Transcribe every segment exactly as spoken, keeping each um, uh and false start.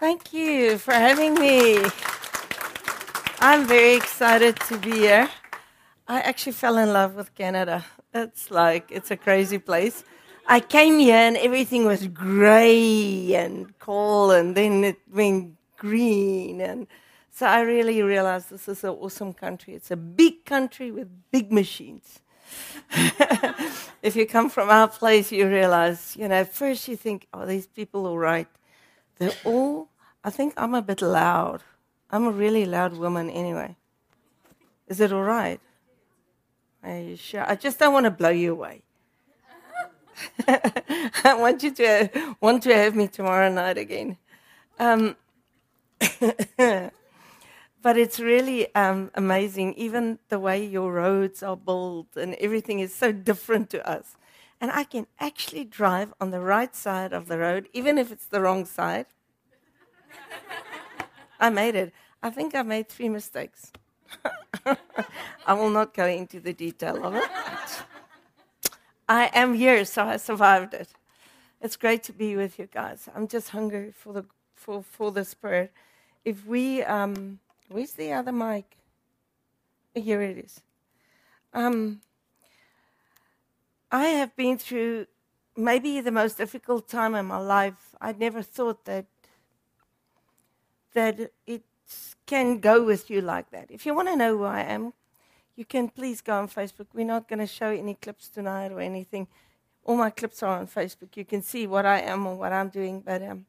Thank you for having me. I'm very excited to be here. I actually fell in love with Canada. It's like, it's a crazy place. I came here and everything was gray and cold, and then it went green. And so I really realized this is an awesome country. It's a big country with big machines. If you come from our place, you realize, you know, first you think, oh, these people all right. They're all, I think I'm a bit loud. I'm a really loud woman anyway. Is it all right? Are you sure? I just don't want to blow you away. I want you to want to have me tomorrow night again. Um, but it's really um, amazing. Even the way your roads are built and everything is so different to us. And I can actually drive on the right side of the road, even if it's the wrong side. I made it. I think I made three mistakes. I will not go into the detail of it. I am here, so I survived it. It's great to be with you guys. I'm just hungry for the for, for the Spirit. If we, um, where's the other mic? Here it is. Um, I have been through maybe the most difficult time in my life. I never thought that that it can go with you like that. If you want to know who I am, you can please go on Facebook. We're not going to show any clips tonight or anything. All my clips are on Facebook. You can see what I am or what I'm doing. But um,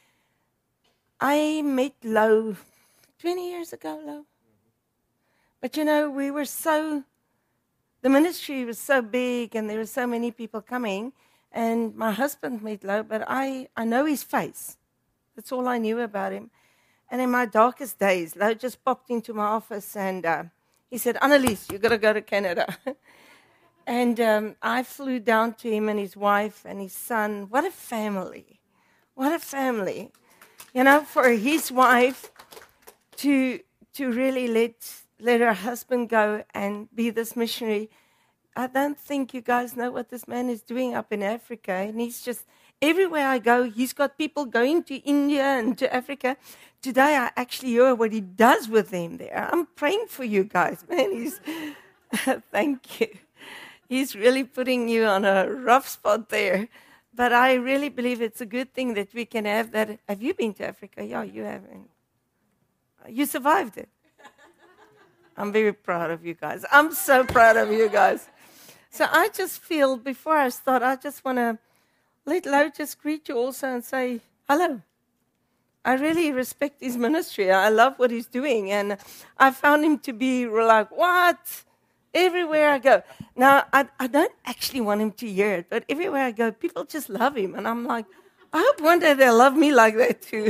I met Lo twenty years ago, Lo. But you know, we were so, the ministry was so big and there were so many people coming. And my husband met Lo, but I, I know his face. That's all I knew about him. And in my darkest days, Lo just popped into my office and uh, he said, Annelies, you've got to go to Canada. and um, I flew down to him and his wife and his son. What a family. What a family. You know, for his wife to to really let, let her husband go and be this missionary. I don't think you guys know what this man is doing up in Africa. And he's just, everywhere I go, he's got people going to India and to Africa. Today, I actually hear what he does with them there. I'm praying for you guys, man. He's, thank you. He's really putting you on a rough spot there. But I really believe it's a good thing that we can have that. Have you been to Africa? Yeah, you haven't. You survived it. I'm very proud of you guys. I'm so proud of you guys. So I just feel, before I start, I just want to let Lo just greet you also and say, hello. I really respect his ministry. I love what he's doing. And I found him to be like, what? Everywhere I go. Now, I, I don't actually want him to hear it, but everywhere I go, people just love him. And I'm like, I hope one day they'll love me like that too.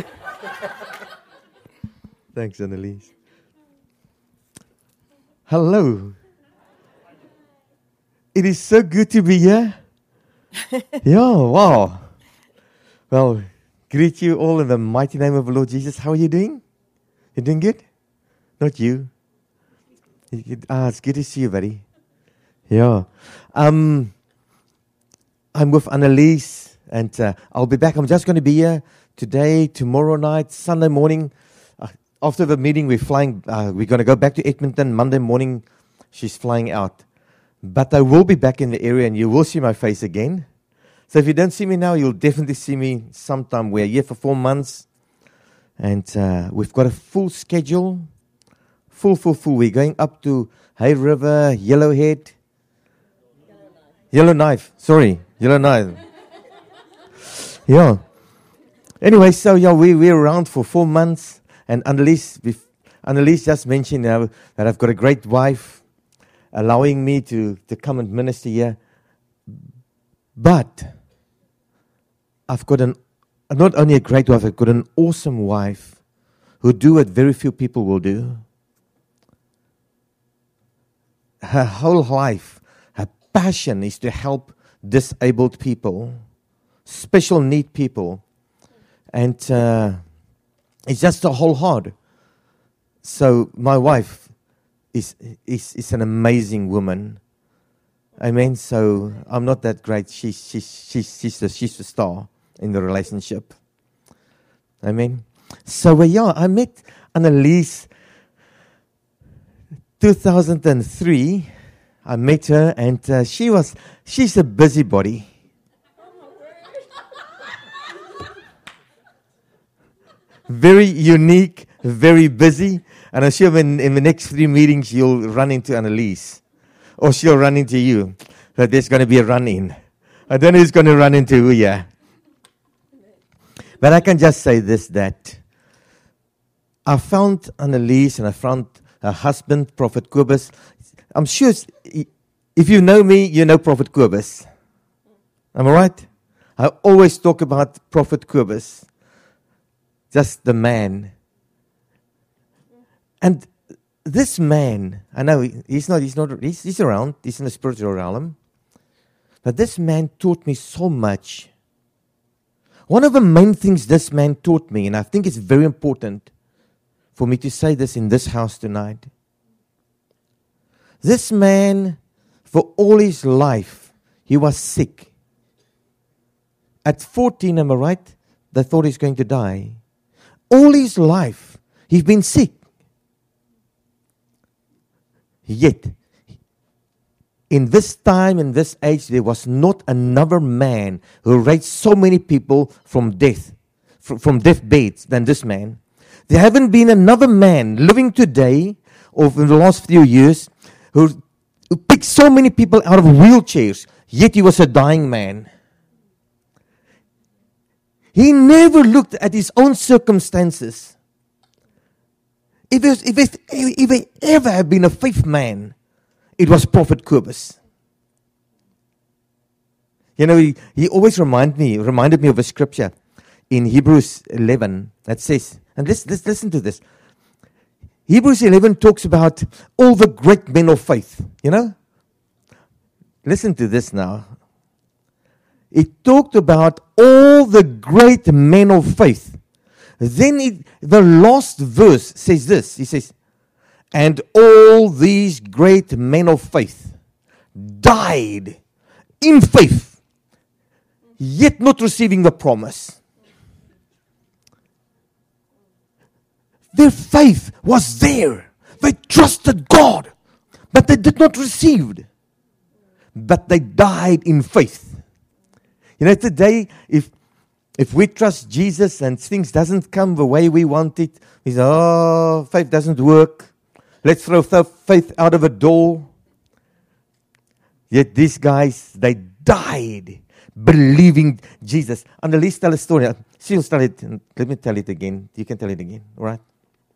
Thanks, Annelies. Hello. It is so good to be here. Yeah, wow. Well, greet you all in the mighty name of the Lord Jesus. How are you doing? You doing good? Not you. Ah, it's good to see you, buddy. Yeah. Um, I'm with Annelies, and uh, I'll be back. I'm just going to be here today, tomorrow night, Sunday morning. Uh, after the meeting, we're flying. Uh, we're going to go back to Edmonton. Monday morning, she's flying out. But I will be back in the area, and you will see my face again. So if you don't see me now, you'll definitely see me sometime. We're here for four months, and uh, we've got a full schedule. Full, full, full. We're going up to Hay River, Yellowhead. Yellowknife. Yellowknife. Sorry, Yellowknife. Yeah. Anyway, so yeah, we, we're around for four months. And Annelies, Annelies just mentioned you know, that I've got a great wife allowing me to, to come and minister here. But I've got an, not only a great wife, I've got an awesome wife who do what very few people will do. Her whole life, her passion is to help disabled people, special need people. And uh, it's just a whole heart. So my wife is, is, is an amazing woman. Amen. So I'm not that great. She's, she's, she's, she's, the, she's the star in the relationship. Amen. So, uh, yeah, I met Annelies two thousand three. I met her, and uh, she was, she's a busybody. Very unique, very busy. And I'm sure in, in the next three meetings, you'll run into Annelies. Or she'll run into you. But there's going to be a run-in. I don't know who's going to run into who, yeah. But I can just say this, that I found Annelies and I found her husband, Prophet Kobus. I'm sure if you know me, you know Prophet Kobus. Am I right? I always talk about Prophet Kobus. Just the man. And this man, I know he's not, he's not, he's, he's around, he's in the spiritual realm. But this man taught me so much. One of the main things this man taught me, and I think it's very important for me to say this in this house tonight. This man, for all his life, he was sick. At fourteen, am I right? They thought he's going to die. All his life, he's been sick. Yet, in this time, in this age, there was not another man who raised so many people from death, from, from death beds than this man. There haven't been another man living today, or in the last few years, who, who picked so many people out of wheelchairs, yet he was a dying man. He never looked at his own circumstances. If there, if, there, if there ever had been a faith man, it was Prophet Kobus. You know, he, he always remind me, reminded me of a scripture in Hebrews eleven that says, and this, this, listen to this. Hebrews eleven talks about all the great men of faith, you know. Listen to this now. It talked about all the great men of faith. Then it, the last verse says this. He says, and all these great men of faith died in faith, yet not receiving the promise. Their faith was there. They trusted God, but they did not receive. But they died in faith. You know, today, if if we trust Jesus and things doesn't come the way we want it, we say, oh, faith doesn't work. Let's throw faith out of a door. Yet these guys, they died believing Jesus. Annelies, tell a story. She'll tell it. Let me tell it again. You can tell it again, all right?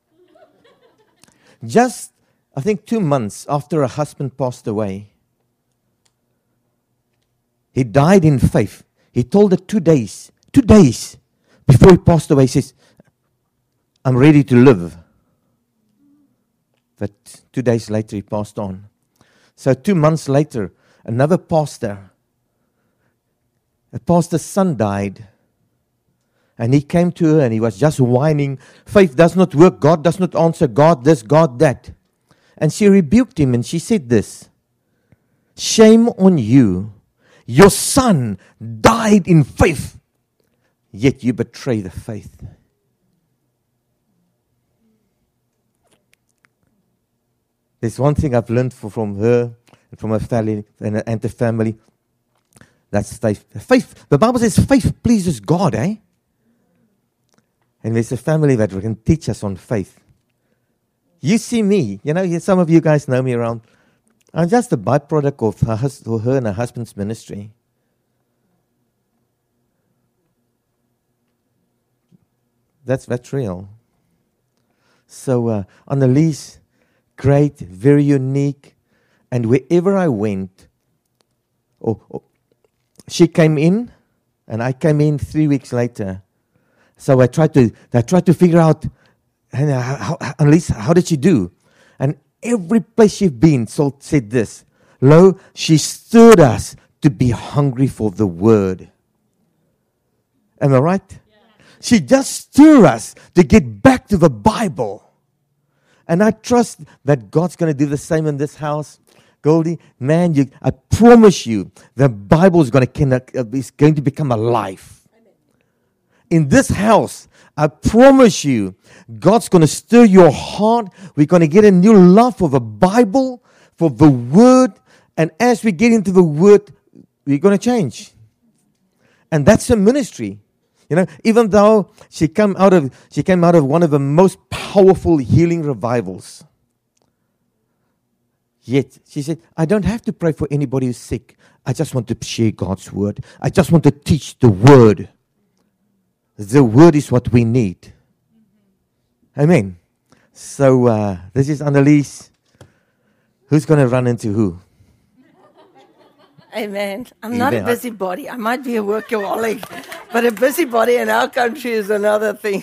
Just, I think, two months after her husband passed away, he died in faith. He told her two days, two days before he passed away, he says, I'm ready to live. But two days later, he passed on. So two months later, another pastor, a pastor's son died. And he came to her and he was just whining, faith does not work, God does not answer, God this, God that. And she rebuked him and she said this, shame on you. Your son died in faith, yet you betray the faith. There's one thing I've learned from her and from her family and, and the family. That's faith. Faith. The Bible says faith pleases God, eh? And there's a family that can teach us on faith. You see me, you know, some of you guys know me around. I'm just a byproduct of her, hus- her and her husband's ministry. That's that's real. So, uh, Annelies, great, very unique. And wherever I went, oh, oh, she came in, and I came in three weeks later. So I tried to, I tried to figure out, and how, how, Annelies, how did she do? And every place she's been so said this, lo, she stirred us to be hungry for the word. Am I right? Yeah. She just stirred us to get back to the Bible. And I trust that God's going to do the same in this house. Goldie, man, you, I promise you, the Bible is going to, is going to become alive. in this house, I promise you, God's going to stir your heart. We're going to get a new love for the Bible, for the Word. And as we get into the Word, we're going to change. And that's a ministry. You know, even though she came out of she came out of one of the most powerful healing revivals. Yet, she said, I don't have to pray for anybody who's sick. I just want to share God's Word. I just want to teach the Word. The Word is what we need. Amen. So, uh, this is Annelies. Who's going to run into who? Amen. I'm not a busybody. I might be a workaholic, but a busybody in our country is another thing.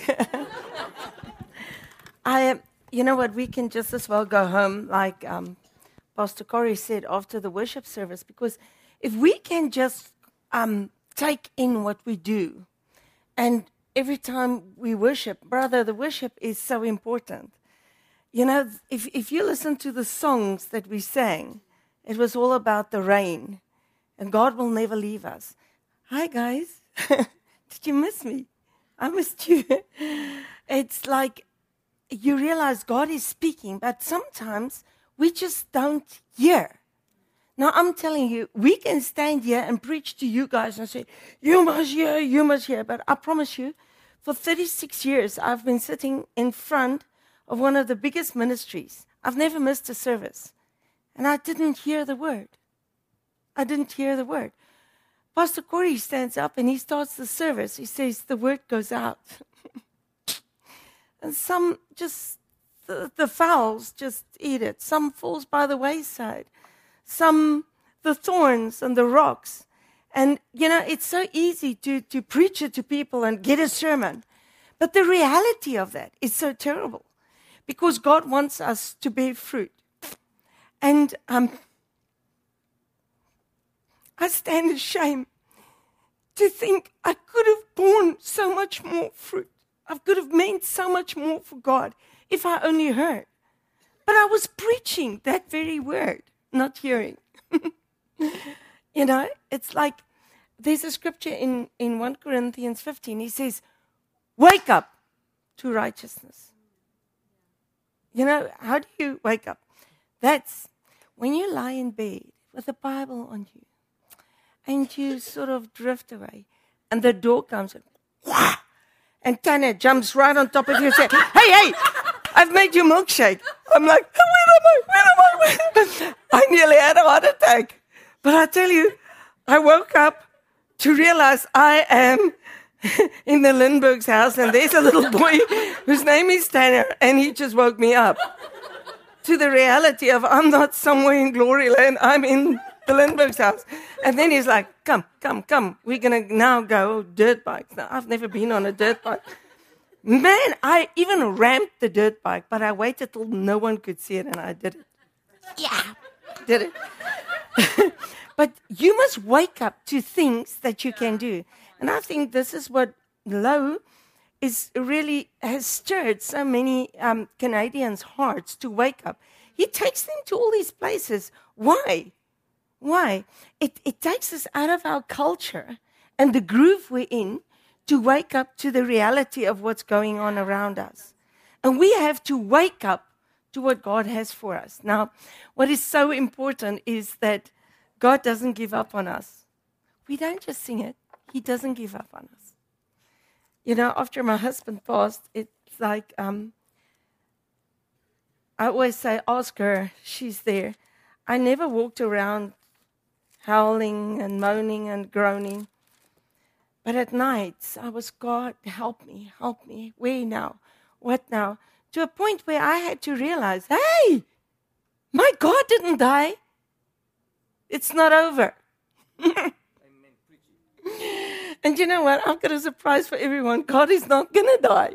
I am, you know what, we can just as well go home like um, Pastor Corey said after the worship service, because if we can just um, take in what we do, and every time we worship, brother, the worship is so important. You know, if, if you listen to the songs that we sang, it was all about the rain. And God will never leave us. Hi, guys. Did you miss me? I missed you. It's like you realize God is speaking, but sometimes we just don't hear. Now, I'm telling you, we can stand here and preach to you guys and say, you must hear, you must hear. But I promise you, for thirty-six years, I've been sitting in front of one of the biggest ministries. I've never missed a service. And I didn't hear the word. I didn't hear the word. Pastor Corey stands up and he starts the service. He says, the word goes out. And some just, the, the fowls just eat it. Some falls by the wayside. Some, the thorns and the rocks. And, you know, it's so easy to, to preach it to people and get a sermon. But the reality of that is so terrible. Because God wants us to bear fruit. And, um, I stand ashamed to think I could have borne so much more fruit. I could have meant so much more for God if I only heard. But I was preaching that very word, not hearing. You know, it's like there's a scripture in, in First Corinthians fifteen. He says, wake up to righteousness. You know, how do you wake up? That's when you lie in bed with the Bible on you. And you sort of drift away. And the door comes in. Wah! And Tanya jumps right on top of you and says, hey, hey, I've made you milkshake. I'm like, where am I? Where am I? Where? I nearly had a heart attack. But I tell you, I woke up to realize I am in the Lindbergh's house. And there's a little boy whose name is Tanner. And he just woke me up to the reality of I'm not somewhere in glory land. I'm in the Lindbergh's house. And then he's like, come, come, come. We're going to now go dirt bikes. Now, I've never been on a dirt bike. Man, I even ramped the dirt bike, but I waited till no one could see it, and I did it. Yeah, did it. But you must wake up to things that you can do. And I think this is what Low is really has stirred so many um, Canadians' hearts to wake up. He takes them to all these places. Why? Why? It, it takes us out of our culture and the groove we're in to wake up to the reality of what's going on around us. And we have to wake up to what God has for us. Now, what is so important is that God doesn't give up on us. We don't just sing it. He doesn't give up on us. You know, after my husband passed, it's like, um, I always say, ask her, she's there. I never walked around howling and moaning and groaning. But at nights, I was, God, help me, help me. Where now? What now? To a point where I had to realize, hey, my God didn't die. It's not over. And you know what? I've got a surprise for everyone. God is not going to die.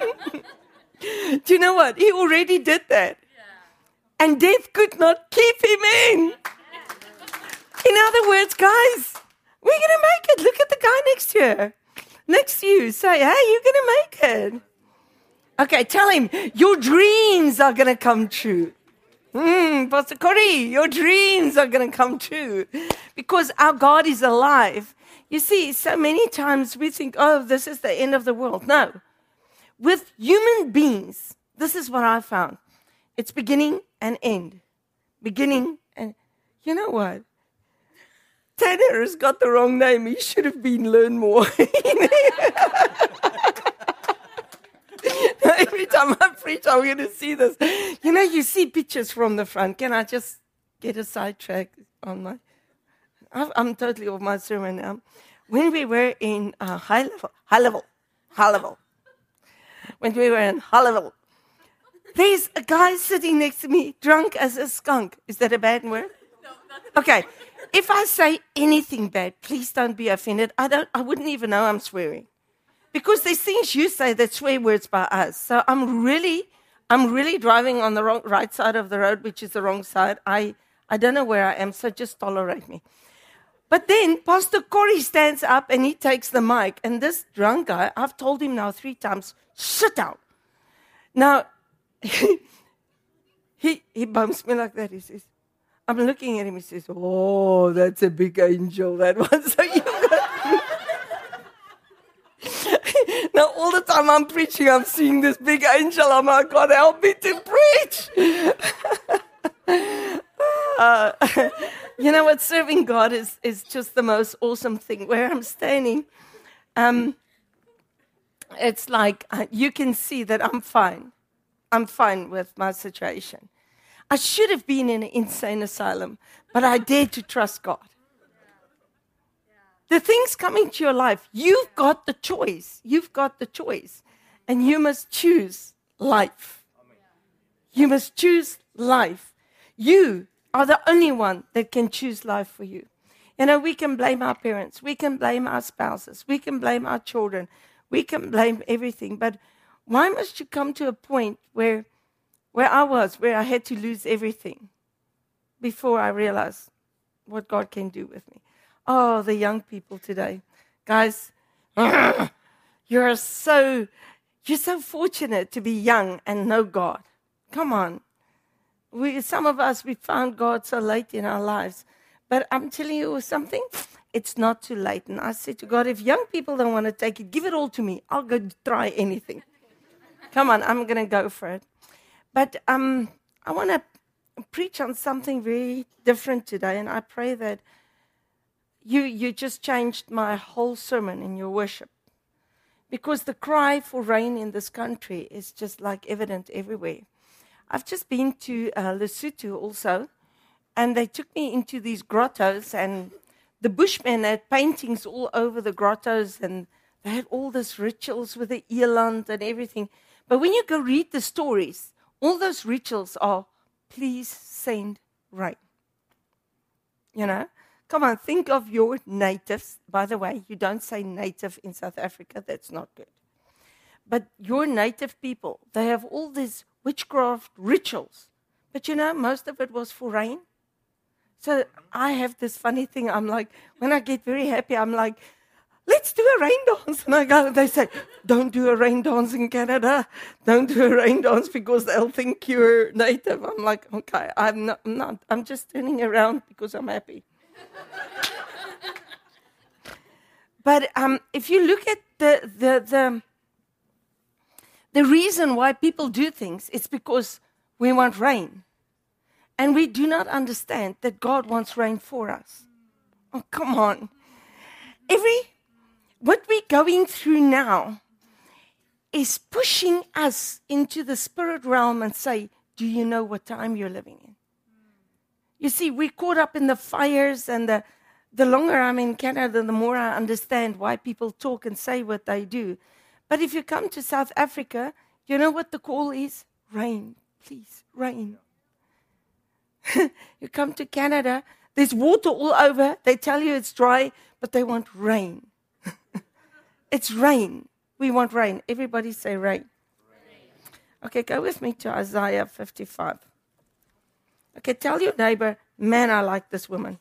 Do you know what? He already did that. And death could not keep him in. In other words, guys, we're going to make it. Look at the guy next to you. Next to you. Say, hey, you're going to make it. Okay, tell him, your dreams are going to come true. Mm, Pastor Corey, your dreams are going to come true. Because our God is alive. You see, so many times we think, oh, this is the end of the world. No. With human beings, this is what I found. It's beginning and end. Beginning and, you know what? Tanner has got the wrong name. He should have been Learn More. Every time I preach, I'm going to see this. You know, you see pictures from the front. Can I just get a sidetrack on my... I'm totally off my sermon now. When we were in uh, high level, high level, high level, when we were in high level, there's a guy sitting next to me, drunk as a skunk. Is that a bad word? No, okay. If I say anything bad, please don't be offended. I don't. I wouldn't even know I'm swearing, because there's things you say that swear words by us. So I'm really, I'm really driving on the wrong right side of the road, which is the wrong side. I, I don't know where I am, so just tolerate me. But then Pastor Corey stands up and he takes the mic. And this drunk guy, I've told him now three times, sit down. Now, he, he, he bumps me like that. He says, I'm looking at him. He says, oh, that's a big angel, that one. So you now, all the time I'm preaching, I'm seeing this big angel. Oh, my God, help me to preach. uh, You know what? Serving God is, is just the most awesome thing. Where I'm standing, um, it's like uh, you can see that I'm fine. I'm fine with my situation. I should have been in an insane asylum, but I dared to trust God. The things coming to your life, you've got the choice. You've got the choice. And you must choose life. You must choose life. You are the only one that can choose life for you. You know, we can blame our parents. We can blame our spouses. We can blame our children. We can blame everything. But why must you come to a point where, where I was, where I had to lose everything before I realized what God can do with me? Oh, the young people today. Guys, you're so, you're so fortunate to be young and know God. Come on. We, some of us, we found God so late in our lives. But I'm telling you something, it's not too late. And I said to God, if young people don't want to take it, give it all to me. I'll go try anything. Come on, I'm going to go for it. But um, I want to preach on something very different today. And I pray that you, you just changed my whole sermon in your worship. Because the cry for rain in this country is just like evident everywhere. I've just been to uh, Lesotho also, and they took me into these grottos, and the Bushmen had paintings all over the grottos, and they had all these rituals with the eland and everything. But when you go read the stories, all those rituals are, please send rain. You know? Come on, think of your natives. By the way, you don't say native in South Africa. That's not good. But your native people, they have all these witchcraft rituals. But you know, most of it was for rain. So I have this funny thing. I'm like, when I get very happy, I'm like, let's do a rain dance. And I go, they say, don't do a rain dance in Canada. Don't do a rain dance because they'll think you're native. I'm like, okay, I'm not, I'm not. I'm just turning around because I'm happy. But um, if you look at the, the, the, the reason why people do things, it's because we want rain. And we do not understand that God wants rain for us. Oh, come on. Every, what we're going through now is pushing us into the spirit realm and say, do you know what time you're living in? You see, we're caught up in the fires, and the, the longer I'm in Canada, the more I understand why people talk and say what they do. But if you come to South Africa, you know what the call is? Rain, please, rain. You come to Canada, there's water all over. They tell you it's dry, but they want rain. It's rain. We want rain. Everybody say rain. Rain. Okay, go with me to Isaiah fifty-five. Okay, tell your neighbor, man, I like this woman.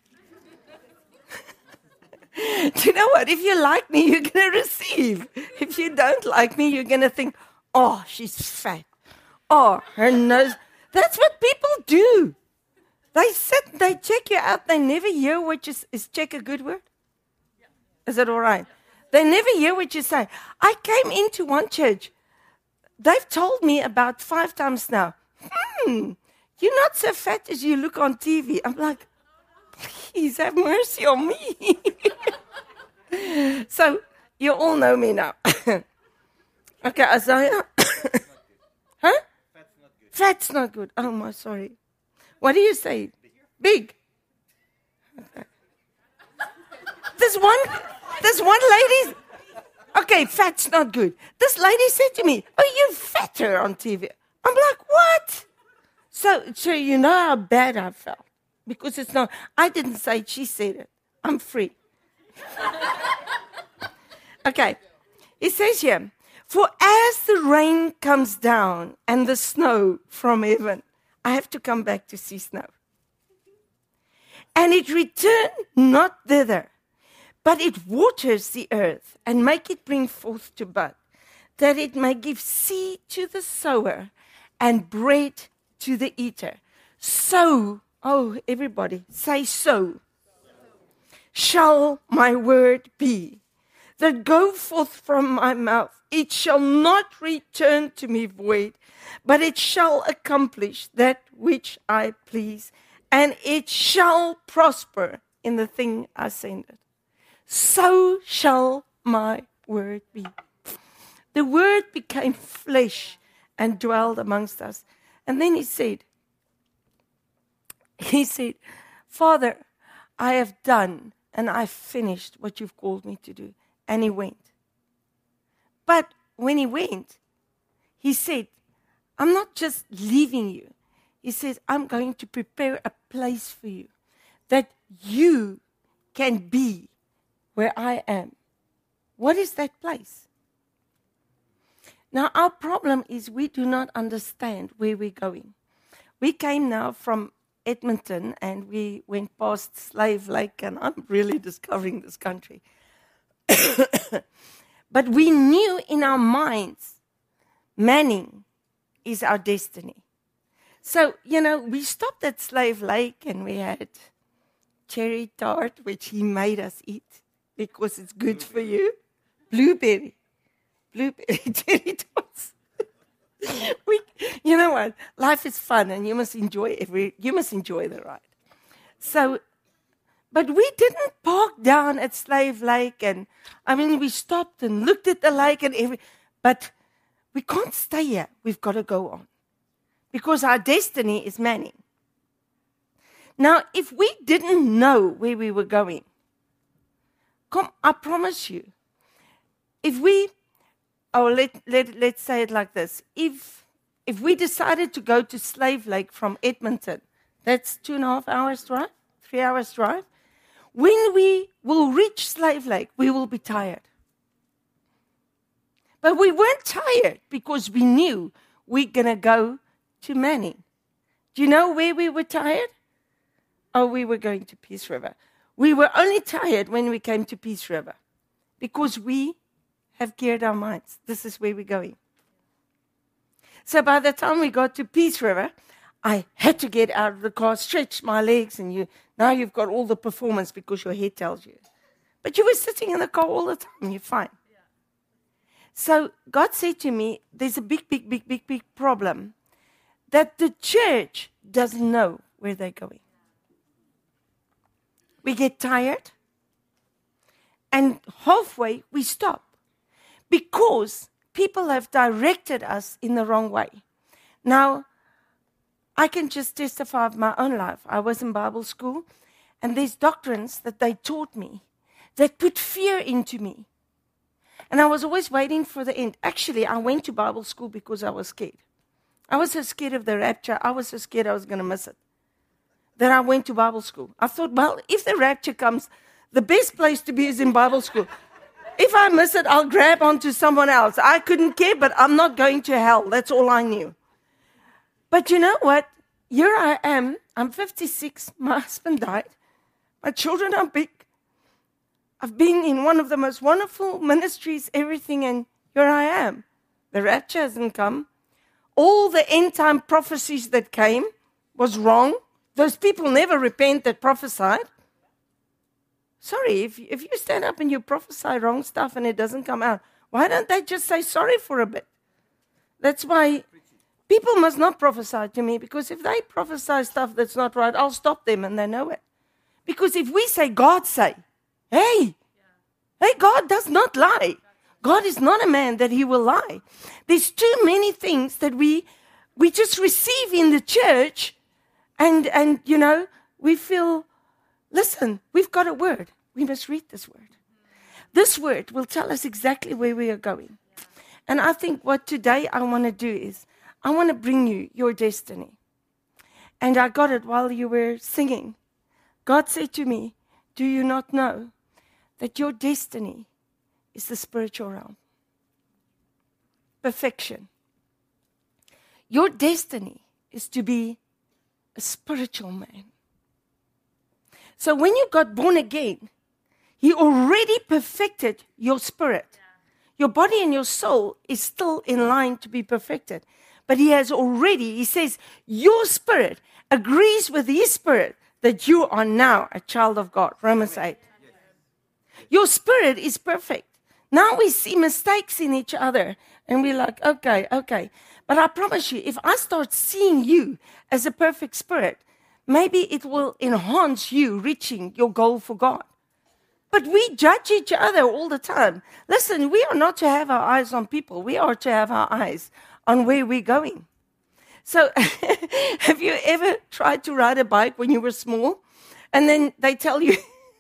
Do you know what? If you like me, you're going to receive. If you don't like me, you're going to think, oh, she's fat. Oh, her nose. That's what people do. They sit, they check you out. They never hear what is, is check a good word? Is it all right? They never hear what you say. I came into one church. They've told me about five times now, hmm, you're not so fat as you look on T V. I'm like, please have mercy on me. So you all know me now. Okay, Isaiah. Huh? Fat's not good. Fat's not good. Oh, my, sorry. What do you say? Big. Okay. This one, this one lady, okay, fat's not good. This lady said to me, oh, you're fatter on T V. I'm like, what? So, so you know how bad I felt. Because it's not, I didn't say it, she said it. I'm free. Okay, it says here, for as the rain comes down and the snow from heaven, I have to come back to see snow. And it return not thither, but it waters the earth and make it bring forth to bud, that it may give seed to the sower and bread to the eater. So, oh, everybody, say so, shall my word be that go forth from my mouth. It shall not return to me void, but it shall accomplish that which I please, and it shall prosper in the thing I send it. So shall my word be. The word became flesh and dwelled amongst us. And then he said, he said, Father, I have done and I've finished what you've called me to do. And he went. But when he went, he said, I'm not just leaving you. He says, I'm going to prepare a place for you that you can be where I am. What is that place? Now, our problem is we do not understand where we're going. We came now from Edmonton and we went past Slave Lake, and I'm really discovering this country. But we knew in our minds, Manning is our destiny. So, you know, we stopped at Slave Lake and we had cherry tart, which he made us eat because it's good for you. Blueberry. Blueberry cherry tarts. we, you know what? Life is fun and you must enjoy every, you must enjoy the ride. So, but we didn't park down at Slave Lake, and I mean, we stopped and looked at the lake and every, but we can't stay here. We've got to go on because our destiny is Manning. Now, if we didn't know where we were going, come, I promise you, if we, oh, let, let, let's say it like this. If, if we decided to go to Slave Lake from Edmonton, that's two and a half hours drive, three hours drive. When we will reach Slave Lake, we will be tired. But we weren't tired because we knew we're going to go to Manning. Do you know where we were tired? Oh, we were going to Peace River. We were only tired when we came to Peace River because we have geared our minds. This is where we're going. So by the time we got to Peace River, I had to get out of the car, stretch my legs, and you now you've got all the performance because your head tells you. But you were sitting in the car all the time. You're fine. Yeah. So God said to me, there's a big, big, big, big, big problem that the church doesn't know where they're going. We get tired, and halfway we stop because people have directed us in the wrong way. Now, I can just testify of my own life. I was in Bible school, and there's doctrines that they taught me that put fear into me. And I was always waiting for the end. Actually, I went to Bible school because I was scared. I was so scared of the rapture. I was so scared I was going to miss it, that I went to Bible school. I thought, well, if the rapture comes, the best place to be is in Bible school. If I miss it, I'll grab onto someone else. I couldn't care, but I'm not going to hell. That's all I knew. But you know what? Here I am. I'm fifty-six. My husband died. My children are big. I've been in one of the most wonderful ministries, everything, and here I am. The rapture hasn't come. All the end-time prophecies that came was wrong. Those people never repent that prophesied. Sorry, if, if you stand up and you prophesy wrong stuff and it doesn't come out, why don't they just say sorry for a bit? That's why people must not prophesy to me, because if they prophesy stuff that's not right, I'll stop them and they know it. Because if we say, God say, hey, hey, God does not lie. God is not a man that he will lie. There's too many things that we we just receive in the church and, and you know, we feel, listen, we've got a word. We must read this word. This word will tell us exactly where we are going. And I think what today I want to do is I want to bring you your destiny. And I got it while you were singing. God said to me, do you not know that your destiny is the spiritual realm? Perfection. Your destiny is to be a spiritual man. So when you got born again, he already perfected your spirit. Your body and your soul is still in line to be perfected. But he has already, he says, your spirit agrees with his spirit that you are now a child of God. Romans eight. Your spirit is perfect. Now we see mistakes in each other and we're like, okay, okay. But I promise you, if I start seeing you as a perfect spirit, maybe it will enhance you reaching your goal for God. But we judge each other all the time. Listen, we are not to have our eyes on people. We are to have our eyes on where we're going. So have you ever tried to ride a bike when you were small? And then they tell you,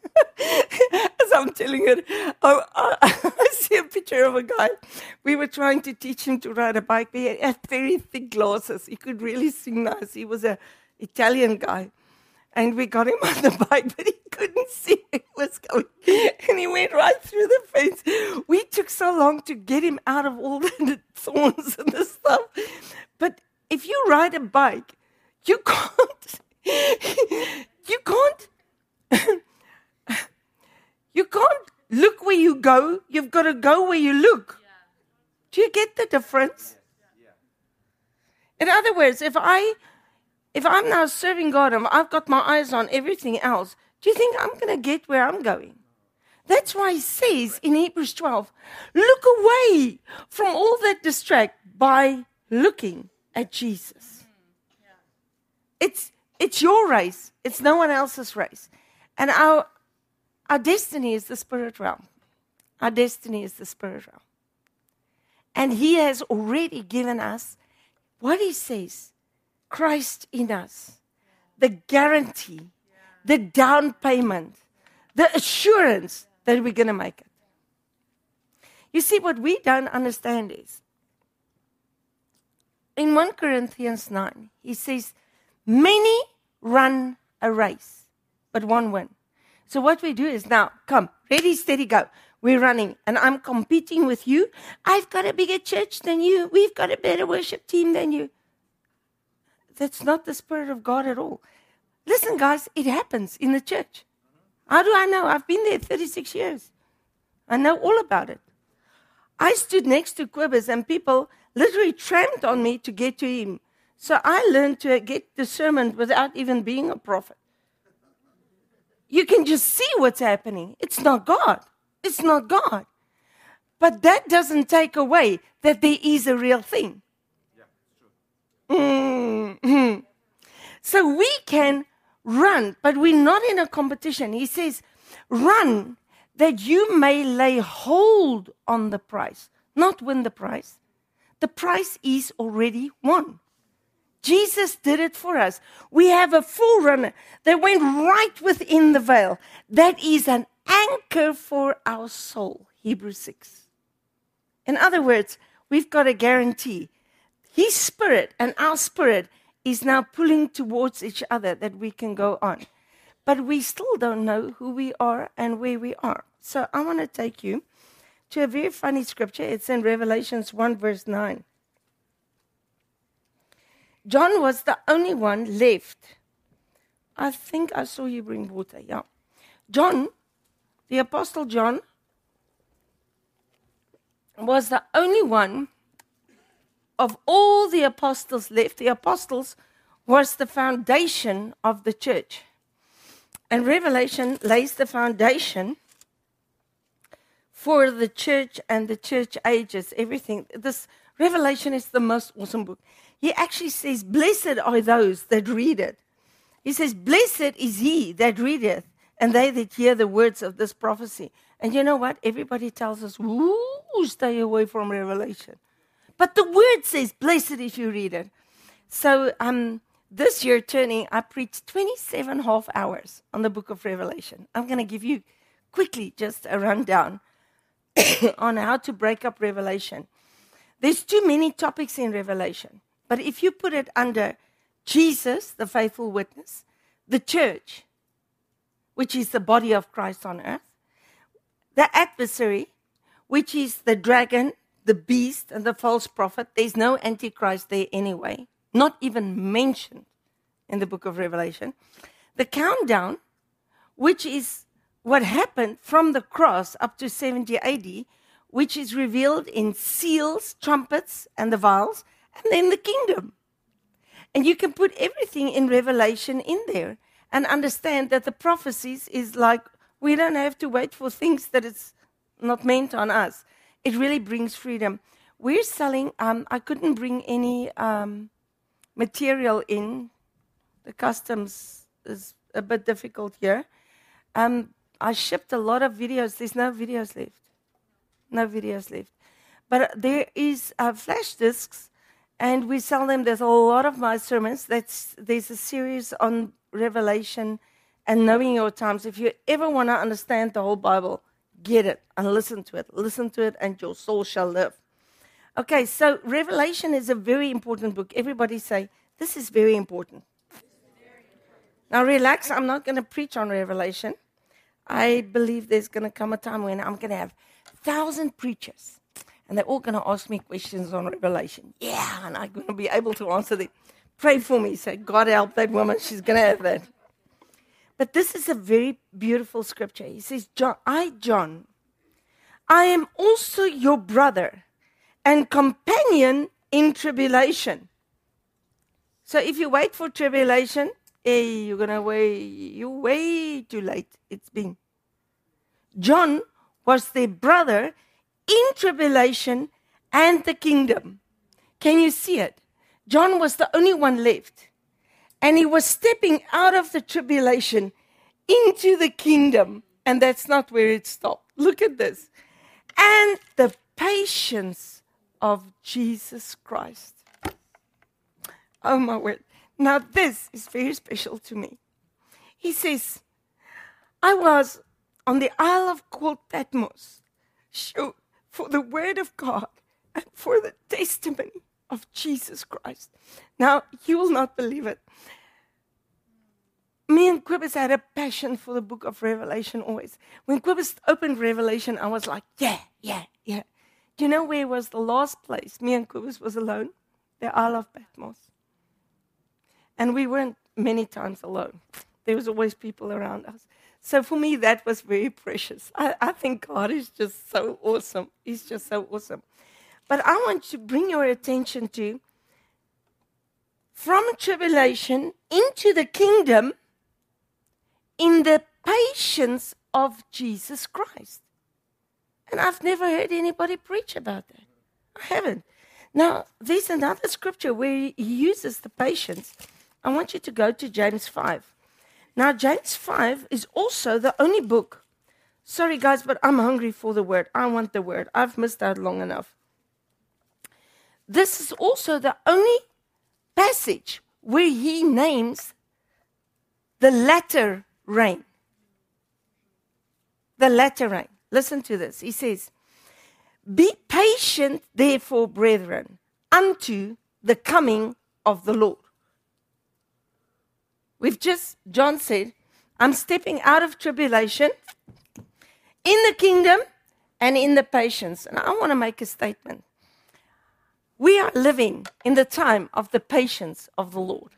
as I'm telling it, oh, I, I see a picture of a guy. We were trying to teach him to ride a bike. He had very thick glasses. He could really sing nice. He was an Italian guy. And we got him on the bike, but he couldn't see where he was going. And he went right through the fence. We took so long to get him out of all the thorns and the stuff. But if you ride a bike, you can't, you can't, you can't look where you go. You've got to go where you look. Do you get the difference? In other words, if I... If I'm now serving God and I've got my eyes on everything else, do you think I'm going to get where I'm going? That's why he says in Hebrews twelve, look away from all that distract by looking at Jesus. It's, it's your race. It's no one else's race. And our, our destiny is the spirit realm. Our destiny is the spirit realm. And he has already given us what he says. Christ in us, the guarantee, the down payment, the assurance that we're going to make it. You see, what we don't understand is, in First Corinthians nine, he says, many run a race, but one win. So what we do is, now, come, ready, steady, go. We're running, and I'm competing with you. I've got a bigger church than you. We've got a better worship team than you. That's not the Spirit of God at all. Listen, guys, it happens in the church. How do I know? I've been there thirty-six years. I know all about it. I stood next to Quibus and people literally tramped on me to get to him. So I learned to get discernment without even being a prophet. You can just see what's happening. It's not God. It's not God. But that doesn't take away that there is a real thing. Mm-hmm. So we can run, but we're not in a competition. He says, run that you may lay hold on the prize, not win the prize. The prize is already won. Jesus did it for us. We have a forerunner that went right within the veil. That is an anchor for our soul, Hebrews six. In other words, we've got a guarantee. His spirit and our spirit is now pulling towards each other that we can go on. But we still don't know who we are and where we are. So I want to take you to a very funny scripture. It's in Revelations one verse nine. John was the only one left. I think I saw you bring water, yeah. John, the Apostle John, was the only one of all the apostles left. The apostles was the foundation of the church. And Revelation lays the foundation for the church and the church ages, everything. This Revelation is the most awesome book. He actually says, blessed are those that read it. He says, blessed is he that readeth, and they that hear the words of this prophecy. And you know what? Everybody tells us, ooh, stay away from Revelation. But the word says, blessed if you read it. So um, this year turning, I preached twenty-seven half hours on the book of Revelation. I'm going to give you quickly just a rundown on how to break up Revelation. There's too many topics in Revelation. But if you put it under Jesus, the faithful witness, the church, which is the body of Christ on earth, the adversary, which is the dragon, the beast, and the false prophet. There's no Antichrist there anyway, not even mentioned in the book of Revelation. The countdown, which is what happened from the cross up to seventy A D, which is revealed in seals, trumpets, and the vials, and then the kingdom. And you can put everything in Revelation in there and understand that the prophecies is like, we don't have to wait for things that it's not meant on us. It really brings freedom. We're selling, um, I couldn't bring any um, material in. The customs is a bit difficult here. Um, I shipped a lot of videos. There's no videos left. No videos left. But there is uh, flash discs, and we sell them. There's a lot of my sermons. That's, there's a series on Revelation and knowing your times. If you ever want to understand the whole Bible, get it and listen to it. Listen to it, and your soul shall live. Okay, so Revelation is a very important book. Everybody say, this is very important. Now relax, I'm not going to preach on Revelation. I believe there's going to come a time when I'm going to have a thousand preachers, and they're all going to ask me questions on Revelation. Yeah, and I'm going to be able to answer them. Pray for me. Say, God help that woman. She's going to have that. But this is a very beautiful scripture. He says, John, I, John, I am also your brother and companion in tribulation. So if you wait for tribulation, hey, you're going to wait. You're way too late. It's been. John was their brother in tribulation and the kingdom. Can you see it? John was the only one left. And he was stepping out of the tribulation into the kingdom. And that's not where it stopped. Look at this. And the patience of Jesus Christ. Oh, my word. Now, this is very special to me. He says, I was on the isle of called Patmos, sure, for the word of God and for the testimony of Jesus Christ. Now, you will not believe it. Me and Quibus had a passion for the book of Revelation always. When Quibus opened Revelation, I was like, yeah, yeah, yeah. Do you know where was the last place me and Quibus was alone? The Isle of Patmos. And we weren't many times alone. There was always people around us. So for me, that was very precious. I, I think God is just so awesome. He's just so awesome. But I want to bring your attention to, from tribulation into the kingdom in the patience of Jesus Christ. And I've never heard anybody preach about that. I haven't. Now, there's another scripture where he uses the patience. I want you to go to James five. Now, James five is also the only book. Sorry, guys, but I'm hungry for the word. I want the word. I've missed out long enough. This is also the only passage where he names the latter rain. The latter rain. Listen to this. He says, be patient, therefore, brethren, unto the coming of the Lord. We've just, John said, I'm stepping out of tribulation in the kingdom and in the patience. And I want to make a statement. We are living in the time of the patience of the Lord.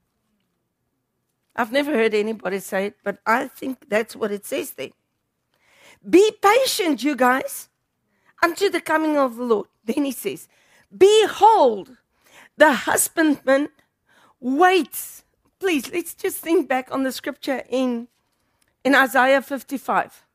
I've never heard anybody say it, but I think that's what it says there. Be patient, you guys, unto the coming of the Lord. Then he says, behold, the husbandman waits. Please, let's just think back on the scripture in in Isaiah fifty-five,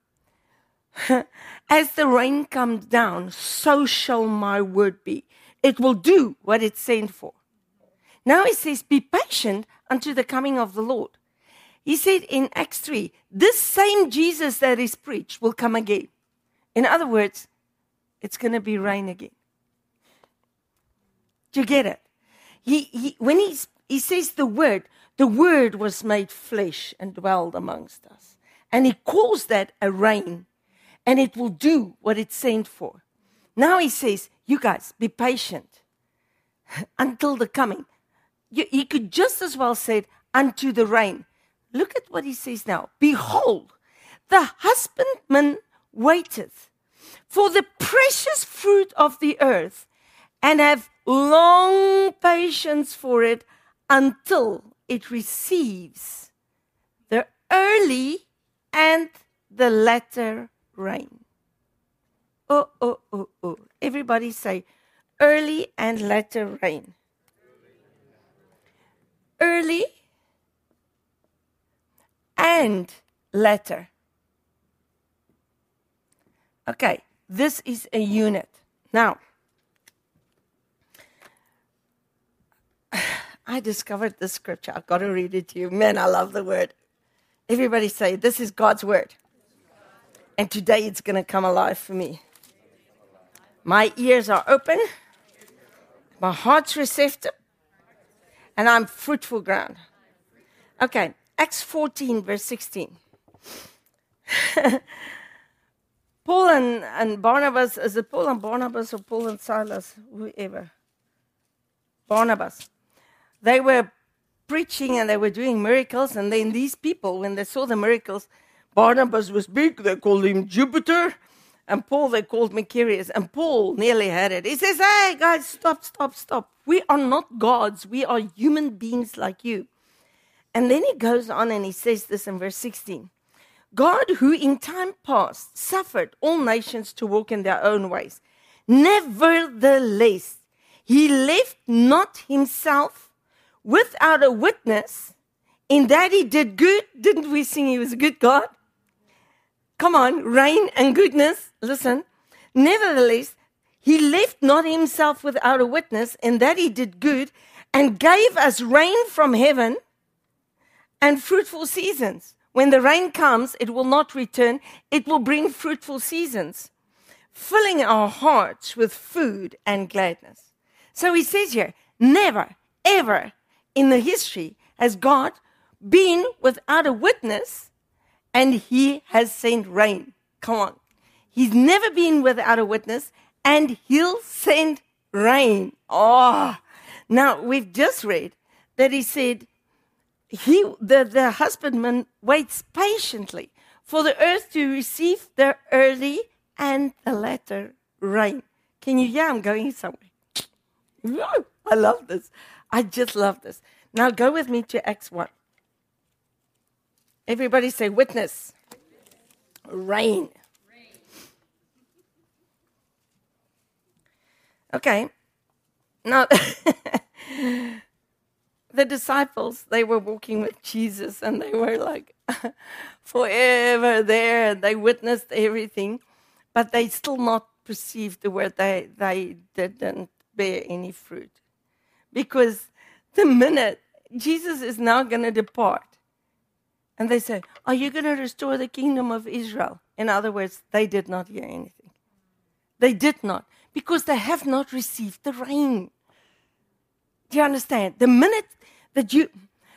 as the rain comes down, so shall my word be. It will do what it's sent for. Now he says, be patient unto the coming of the Lord. He said in Acts three, this same Jesus that is preached will come again. In other words, it's going to be rain again. Do you get it? He, he, when he, he says the word, the word was made flesh and dwelled amongst us. And he calls that a rain. And it will do what it's sent for. Now he says, you guys, be patient until the coming. You, he could just as well say, unto the rain. Look at what he says now. Behold, the husbandman waiteth for the precious fruit of the earth, and have long patience for it until it receives the early and the latter rain. Oh, oh, oh, oh. Everybody say, early and latter rain. Early and latter. Okay, this is a unit. Now, I discovered this scripture. I've got to read it to you. Man, I love the word. Everybody say, this is God's word. And today it's going to come alive for me. My ears are open. My heart's receptive. And I'm fruitful ground. Okay, Acts fourteen, verse sixteen. Paul and, and Barnabas, is it Paul and Barnabas or Paul and Silas? Whoever. Barnabas. They were preaching and they were doing miracles. And then these people, when they saw the miracles, Barnabas was big. They called him Jupiter. And Paul, they called Macarius. And Paul nearly had it. He says, hey, guys, stop, stop, stop. We are not gods. We are human beings like you. And then he goes on and he says this in verse sixteen. God, who in time past suffered all nations to walk in their own ways, nevertheless, he left not himself without a witness in that he did good. Didn't we sing he was a good God? Come on, rain and goodness. Listen. Nevertheless, he left not himself without a witness in that he did good and gave us rain from heaven and fruitful seasons. When the rain comes, it will not return. It will bring fruitful seasons, filling our hearts with food and gladness. So he says here, never, ever in the history has God been without a witness, and he has sent rain. Come on. He's never been without a witness, and he'll send rain. Oh, now we've just read that he said, he, the, the husbandman waits patiently for the earth to receive the early and the latter rain. Can you hear I'm going somewhere? I love this. I just love this. Now go with me to Acts one. Everybody say witness. Rain. Okay. Now, the disciples, they were walking with Jesus and they were like forever there. They witnessed everything, but they still not perceived the word. They, they didn't bear any fruit. Because the minute Jesus is now going to depart, and they say, are you going to restore the kingdom of Israel? In other words, they did not hear anything. They did not, because they have not received the rain. Do you understand? The minute that you...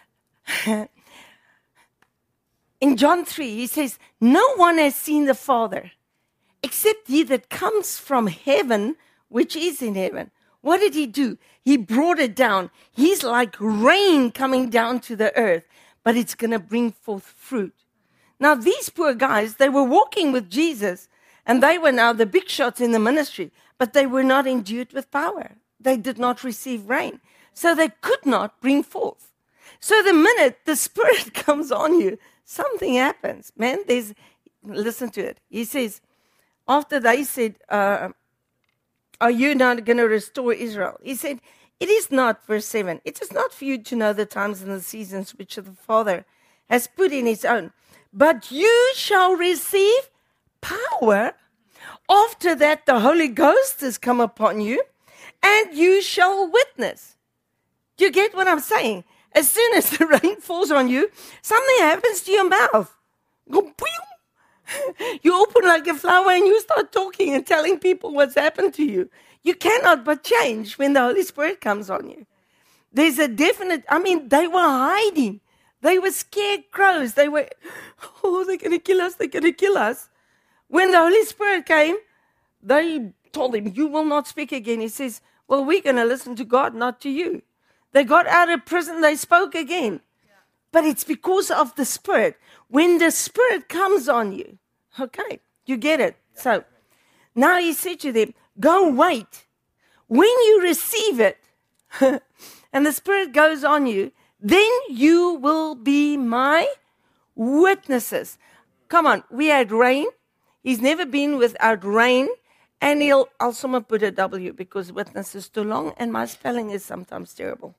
In John three, he says, no one has seen the Father, except he that comes from heaven, which is in heaven. What did he do? He brought it down. He's like rain coming down to the earth, but it's going to bring forth fruit. Now, these poor guys, they were walking with Jesus, and they were now the big shots in the ministry, but they were not endued with power. They did not receive rain, so they could not bring forth. So the minute the Spirit comes on you, something happens. Man, there's, listen to it. He says, after they said, uh, are you not going to restore Israel? He said, it is not, verse seven, it is not for you to know the times and the seasons which the Father has put in his own. But you shall receive power. After that, the Holy Ghost has come upon you, and you shall witness. Do you get what I'm saying? As soon as the rain falls on you, something happens to your mouth. Go, boom. You open like a flower and you start talking and telling people what's happened to you. You cannot but change when the Holy Spirit comes on you. There's a definite, I mean, they were hiding. They were scared crows. They were, oh, they're going to kill us, they're going to kill us. When the Holy Spirit came, they told him, you will not speak again. He says, well, we're going to listen to God, not to you. They got out of prison, they spoke again. Yeah. But it's because of the Spirit. When the Spirit comes on you, okay, you get it. Yeah. So now he said to them, go wait. When you receive it, and the Spirit goes on you, then you will be my witnesses. Come on, we had rain. He's never been without rain. And he'll, I'll somehow put a W because witness is too long and my spelling is sometimes terrible.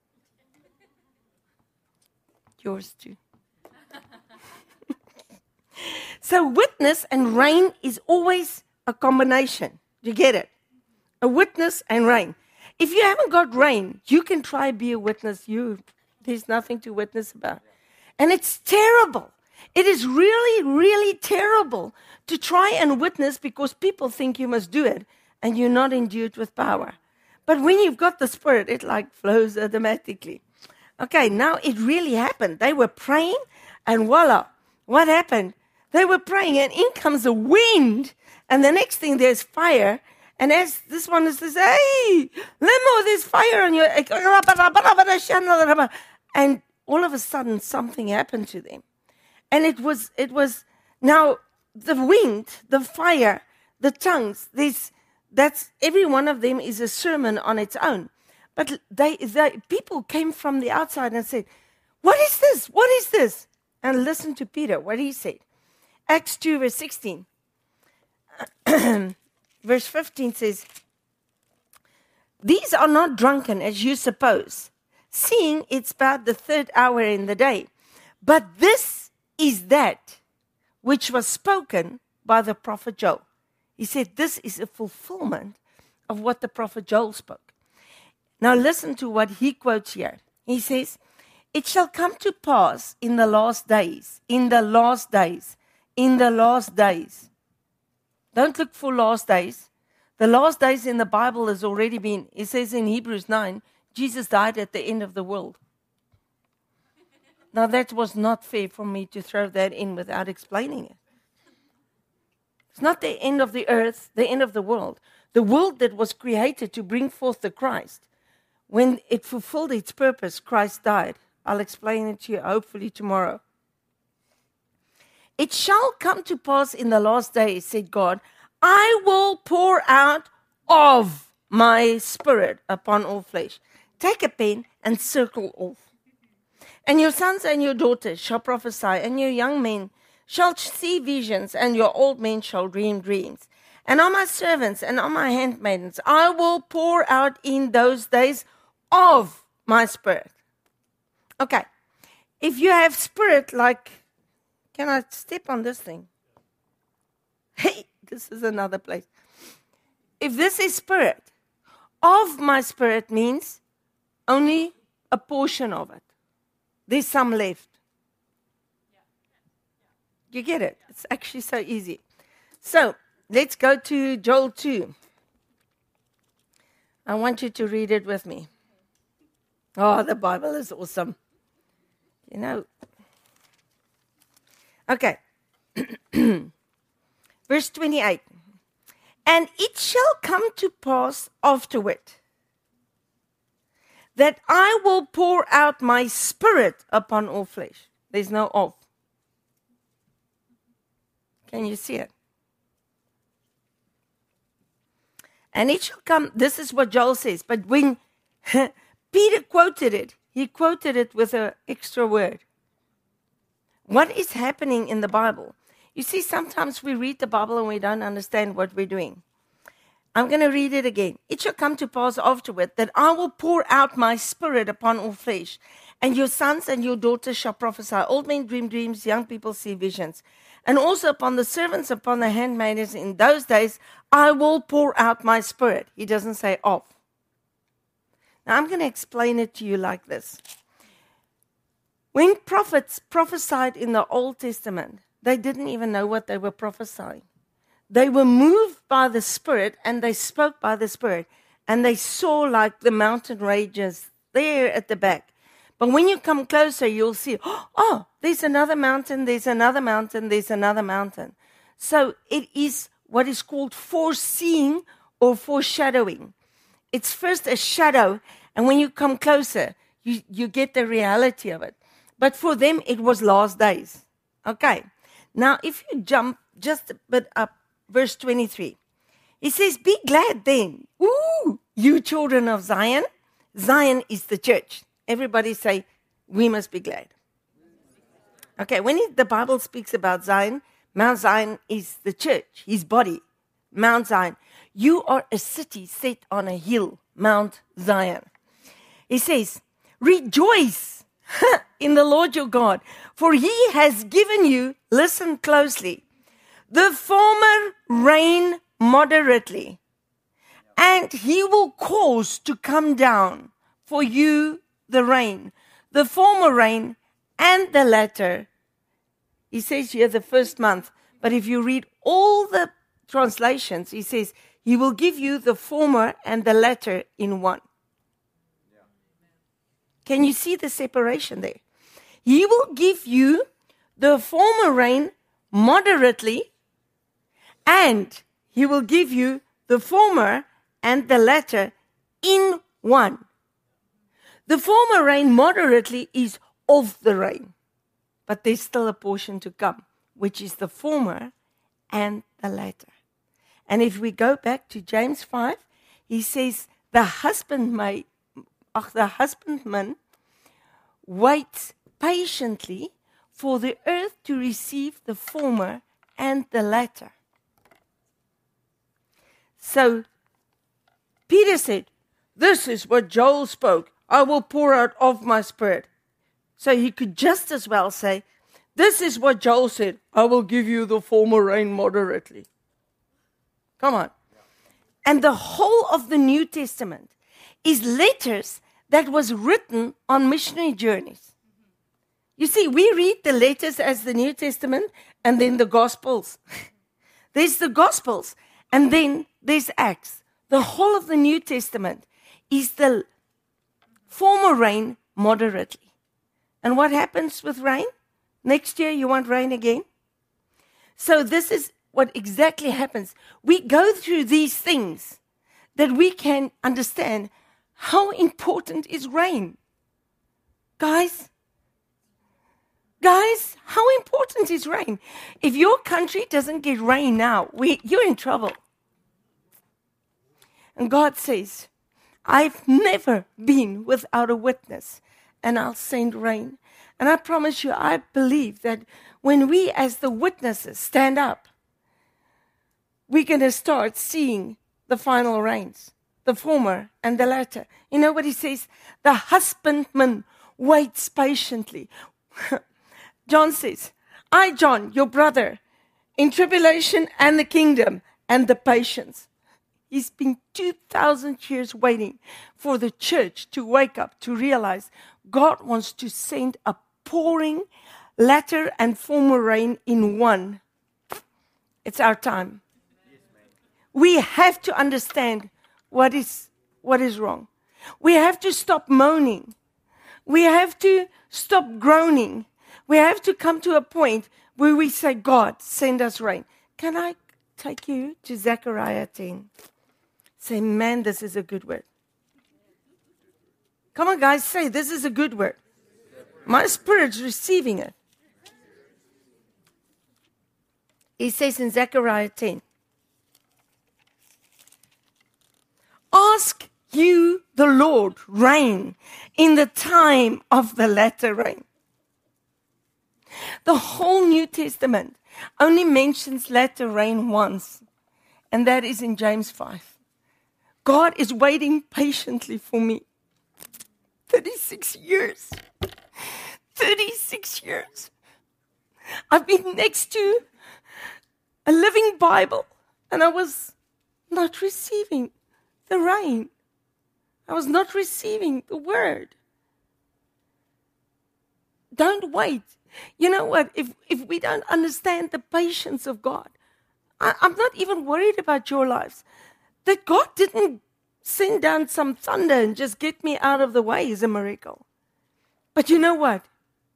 Yours too. So witness and rain is always a combination. You get it? A witness and rain. If you haven't got rain, you can try be a witness. You, there's nothing to witness about. And it's terrible. It is really, really terrible to try and witness because people think you must do it and you're not endued with power. But when you've got the Spirit, it like flows automatically. Okay, now it really happened. They were praying and voila, what happened? They were praying and in comes a wind and the next thing there's fire. And as this one is says, hey, Lemo, there's fire on you. And all of a sudden something happened to them. And it was, it was now the wind, the fire, the tongues, this, that's, every one of them is a sermon on its own. But they, they, people came from the outside and said, what is this? What is this? And listen to Peter, what he said. Acts two, verse sixteen. Verse fifteen says, these are not drunken as you suppose, seeing it's about the third hour in the day. But this is that which was spoken by the prophet Joel. He said this is a fulfillment of what the prophet Joel spoke. Now listen to what he quotes here. He says, it shall come to pass in the last days, in the last days, in the last days. Don't look for last days. The last days in the Bible has already been, it says in Hebrews nine, Jesus died at the end of the world. Now that was not fair for me to throw that in without explaining it. It's not the end of the earth, the end of the world. The world that was created to bring forth the Christ. When it fulfilled its purpose, Christ died. I'll explain it to you hopefully tomorrow. It shall come to pass in the last days, said God, I will pour out of my Spirit upon all flesh. Take a pen and circle off. And your sons and your daughters shall prophesy, and your young men shall see visions, and your old men shall dream dreams. And on my servants and on my handmaidens I will pour out in those days of my Spirit. Okay, if you have Spirit like, can I step on this thing? Hey, this is another place. If this is Spirit, of my Spirit means only a portion of it. There's some left. You get it? It's actually so easy. So, let's go to Joel two. I want you to read it with me. Oh, the Bible is awesome. You know. Okay. Verse twenty-eight. And it shall come to pass afterward that I will pour out my Spirit upon all flesh. There's no of. Can you see it? And it shall come, this is what Joel says, but when Peter quoted it, he quoted it with an extra word. What is happening in the Bible? You see, sometimes we read the Bible and we don't understand what we're doing. I'm going to read it again. It shall come to pass afterward that I will pour out my Spirit upon all flesh. And your sons and your daughters shall prophesy. Old men dream dreams, young people see visions. And also upon the servants, upon the handmaidens, in those days, I will pour out my spirit. He doesn't say of. Now, I'm going to explain it to you like this. When prophets prophesied in the Old Testament, they didn't even know what they were prophesying. They were moved by the Spirit, and they spoke by the Spirit. And they saw like the mountain ranges there at the back. But when you come closer, you'll see, oh, there's another mountain, there's another mountain, there's another mountain. So it is what is called foreseeing or foreshadowing. It's first a shadow, and when you come closer, you, you get the reality of it. But for them, it was last days. Okay. Now, if you jump just a bit up, verse twenty-three. It says, be glad then, ooh, you children of Zion. Zion is the church. Everybody say, we must be glad. Okay, when it, the Bible speaks about Zion, Mount Zion is the church, his body, Mount Zion. You are a city set on a hill, Mount Zion. He says, rejoice in the Lord your God, for he has given you, listen closely, the former rain moderately, and he will cause to come down for you the rain, the former rain and the latter. He says here the first month, but if you read all the translations, he says, he will give you the former and the latter in one. Yeah. Can you see the separation there? He will give you the former rain moderately, and he will give you the former and the latter in one. The former rain moderately is of the rain, but there's still a portion to come, which is the former and the latter. And if we go back to James five, he says, the husbandman, the husbandman waits patiently for the earth to receive the former and the latter. So Peter said, this is what Joel spoke. I will pour out of my spirit. So he could just as well say, this is what Joel said. I will give you the former rain moderately. Come on. And the whole of the New Testament is letters that was written on missionary journeys. You see, we read the letters as the New Testament and then the Gospels. There's the Gospels and then there's Acts. The whole of the New Testament is the former rain moderately. And what happens with rain? Next year you want rain again? So this is what exactly happens. We go through these things that we can understand how important is rain. Guys, guys, how important is rain? If your country doesn't get rain now, we, you're in trouble. And God says, I've never been without a witness, and I'll send rain. And I promise you, I believe that when we as the witnesses stand up, we're going to start seeing the final rains, the former and the latter. You know what he says? The husbandman waits patiently. John says, I, John, your brother, in tribulation and the kingdom and the patience. He's been two thousand years waiting for the church to wake up, to realize God wants to send a pouring latter and former rain in one. It's our time. We have to understand what is what is wrong. We have to stop moaning. We have to stop groaning. We have to come to a point where we say, God, send us rain. Can I take you to Zechariah ten? Say, man, this is a good word. Come on, guys, say, this is a good word. My spirit's receiving it. He says in Zechariah ten, ask you the Lord rain in the time of the latter rain. The whole New Testament only mentions latter rain once, and that is in James five. God is waiting patiently for me. thirty-six years. thirty-six years, I've been next to a living Bible, and I was not receiving the rain. I was not receiving the word. Don't wait. You know what? If if we don't understand the patience of God, I, I'm not even worried about your lives. That God didn't send down some thunder and just get me out of the way is a miracle. But you know what?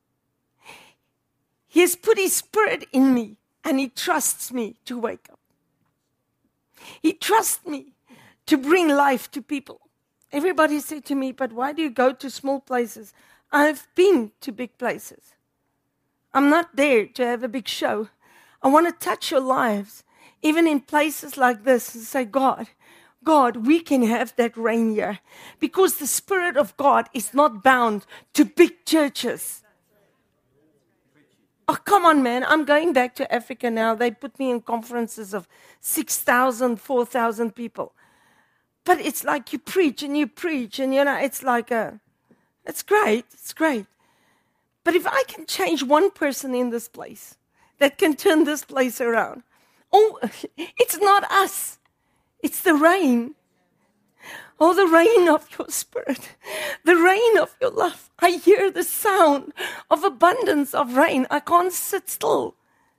He has put His Spirit in me, and He trusts me to wake up. He trusts me to bring life to people. Everybody said to me, but why do you go to small places? I've been to big places. I'm not there to have a big show. I want to touch your lives, even in places like this, and say, God, God, we can have that rain here. Because the Spirit of God is not bound to big churches. Oh, come on, man. I'm going back to Africa now. They put me in conferences of six thousand, four thousand people. But it's like you preach and you preach, and, you know, it's like a, it's great, it's great. But if I can change one person in this place that can turn this place around, oh, it's not us. It's the rain. Oh, the rain of your Spirit, the rain of your love. I hear the sound of abundance of rain. I can't sit still.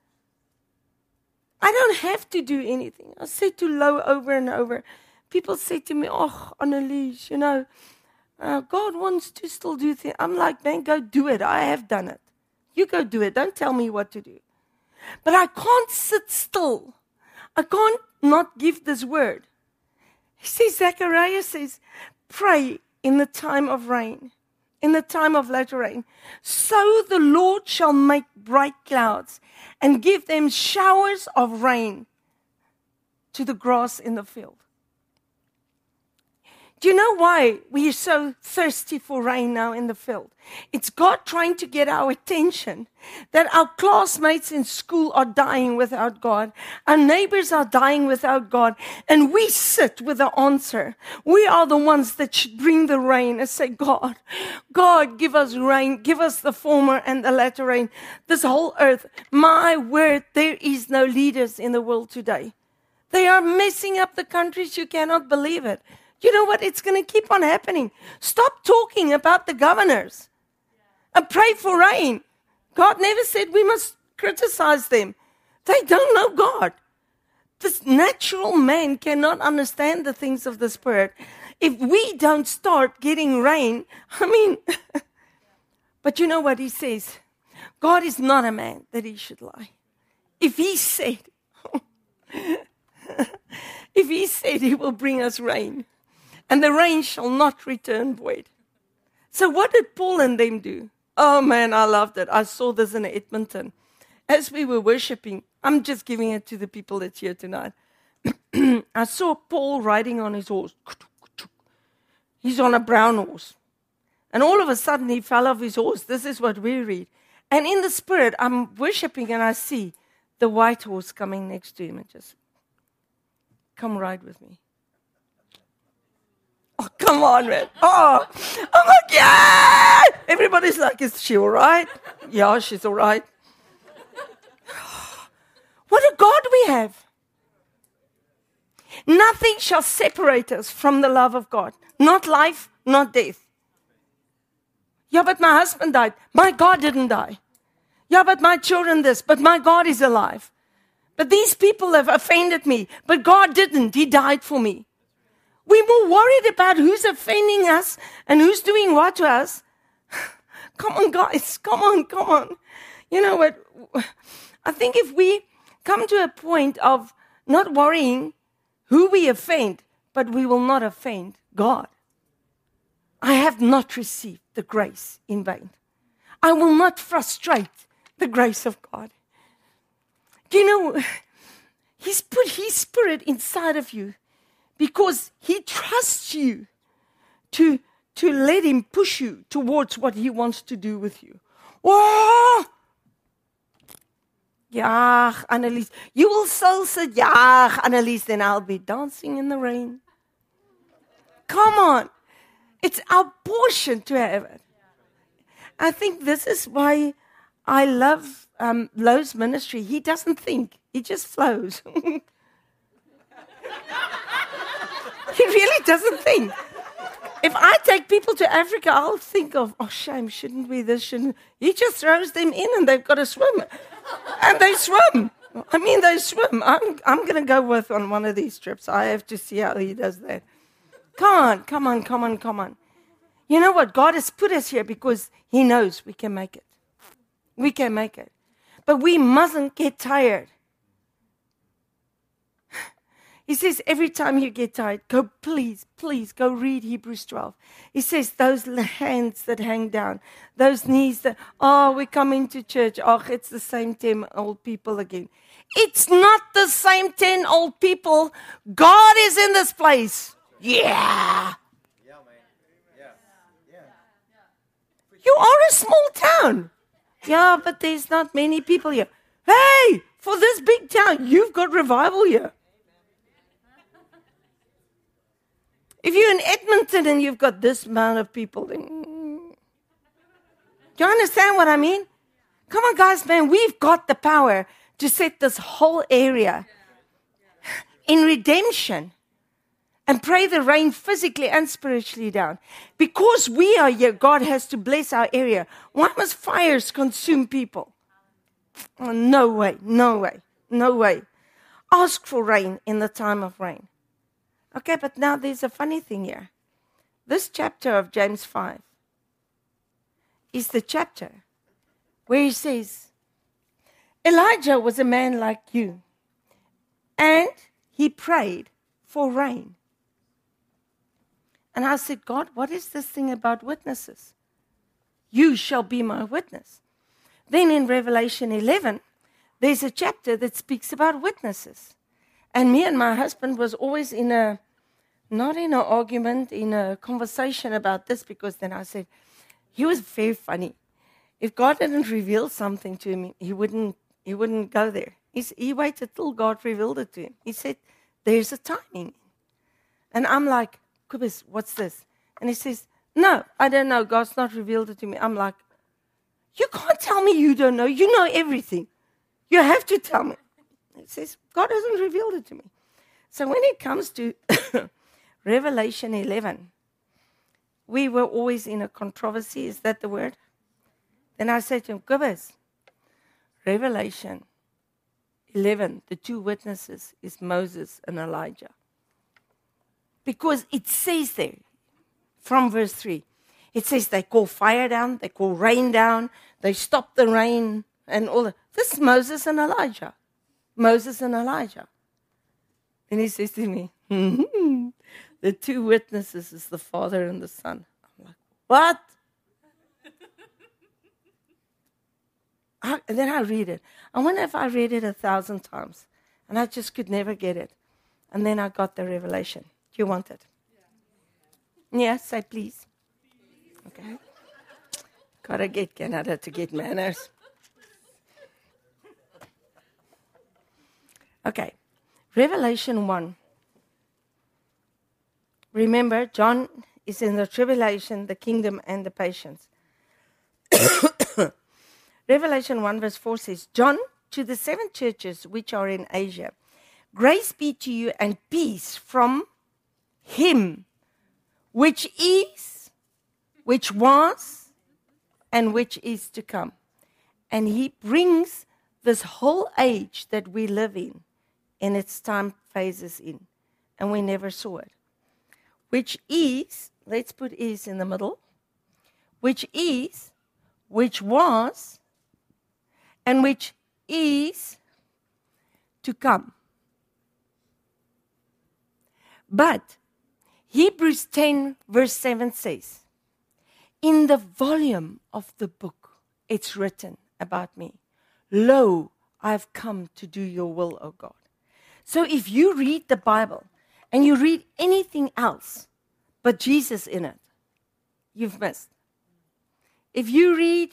I don't have to do anything. I say to Lo over and over. People say to me, oh, Annelies, you know, uh, God wants to still do things. I'm like, man, go do it. I have done it. You go do it. Don't tell me what to do. But I can't sit still. I can't not give this word. He says, Zechariah says, pray in the time of rain, in the time of latter rain. So the Lord shall make bright clouds and give them showers of rain to the grass in the field. Do you know why we are so thirsty for rain now in the field? It's God trying to get our attention that our classmates in school are dying without God. Our neighbors are dying without God. And we sit with the answer. We are the ones that should bring the rain and say, God, God, give us rain. Give us the former and the latter rain. This whole earth, my word, there is no leaders in the world today. They are messing up the countries. You cannot believe it. You know what? It's going to keep on happening. Stop talking about the governors and pray for rain. God never said we must criticize them. They don't know God. This natural man cannot understand the things of the Spirit. If we don't start getting rain, I mean, but you know what He says? God is not a man that He should lie. If He said, if He said He will bring us rain, and the rain shall not return void. So what did Paul and them do? Oh man, I loved it. I saw this in Edmonton. As we were worshiping, I'm just giving it to the people that's here tonight. I saw Paul riding on his horse. He's on a brown horse. And all of a sudden he fell off his horse. This is what we read. And in the Spirit, I'm worshiping and I see the white horse coming next to him and just, come ride with me. Oh, come on, man. Oh, I'm like, yeah! Everybody's like, is she all right? Yeah, she's all right. What a God we have. Nothing shall separate us from the love of God. Not life, not death. Yeah, but my husband died. My God didn't die. Yeah, but my children this. But my God is alive. But these people have offended me. But God didn't. He died for me. We're more worried about who's offending us and who's doing what to us. Come on, guys. Come on, come on. You know what? I think if we come to a point of not worrying who we offend, but we will not offend God. I have not received the grace in vain. I will not frustrate the grace of God. Do you know, He's put His Spirit inside of you. Because He trusts you to, to let Him push you towards what He wants to do with you. Oh! Yeah, Annelies. You will so say, yeah, Annelies, then I'll be dancing in the rain. Come on. It's our portion to have it. I think this is why I love um, Lowe's ministry. He doesn't think. He just flows. He really doesn't think. If I take people to Africa, I'll think of, oh, shame, shouldn't we this, shouldn't we? He just throws them in and they've got to swim. And they swim. I mean, they swim. I'm, I'm going to go with on one of these trips. I have to see how he does that. Come on, come on, come on, come on. You know what? God has put us here because he knows we can make it. We can make it. But we mustn't get tired. He says, every time you get tired, go, please, please, go read Hebrews twelve. He says, those hands that hang down, those knees that, oh, we're coming to church. Oh, it's the same ten old people again. It's not the same ten old people. God is in this place. Yeah. Yeah, man. Yeah. Yeah. You are a small town. Yeah, but there's not many people here. Hey, for this big town, you've got revival here. If you're in Edmonton and you've got this amount of people, then, do you understand what I mean? Come on, guys, man, we've got the power to set this whole area in redemption and pray the rain physically and spiritually down. Because we are here, God has to bless our area. Why must fires consume people? Oh, no way, no way, no way. Ask for rain in the time of rain. Okay, but now there's a funny thing here. This chapter of James five is the chapter where he says, Elijah was a man like you, and he prayed for rain. And I said, God, what is this thing about witnesses? You shall be my witness. Then in Revelation eleven, there's a chapter that speaks about witnesses. And me and my husband was always in a, not in an argument, in a conversation about this, because then I said, he was very funny. If God didn't reveal something to him, he wouldn't, he wouldn't go there. He's, he waited till God revealed it to him. He said, there's a timing. And I'm like, Kubis, what's this? And he says, no, I don't know. God's not revealed it to me. I'm like, you can't tell me you don't know. You know everything. You have to tell me. He says, God hasn't revealed it to me. So when it comes to Revelation eleven, we were always in a controversy. Is that the word? Then I said to him, Kubis, Revelation eleven, the two witnesses is Moses and Elijah. Because it says there, from verse three, it says they call fire down, they call rain down, they stop the rain and all that. This is Moses and Elijah. Moses and Elijah. And he says to me, mm-hmm. The two witnesses is the Father and the Son. I'm like, what? I, and then I read it. I wonder if I read it a thousand times. And I just could never get it. And then I got the revelation. Do you want it? Yeah, yeah, say please. Okay. Gotta get Canada to get manners. Okay. Revelation one. Remember, John is in the tribulation, the kingdom, and the patience. Revelation one verse four says, John, to the seven churches which are in Asia, grace be to you and peace from him, which is, which was, and which is to come. And he brings this whole age that we live in, in its time phases in, and we never saw it. Which is, let's put is in the middle, which is, which was, and which is to come. But Hebrews ten verse seven says, in the volume of the book, it's written about me, lo, I've come to do your will, O God. So if you read the Bible and you read anything else but Jesus in it, you've missed. If you read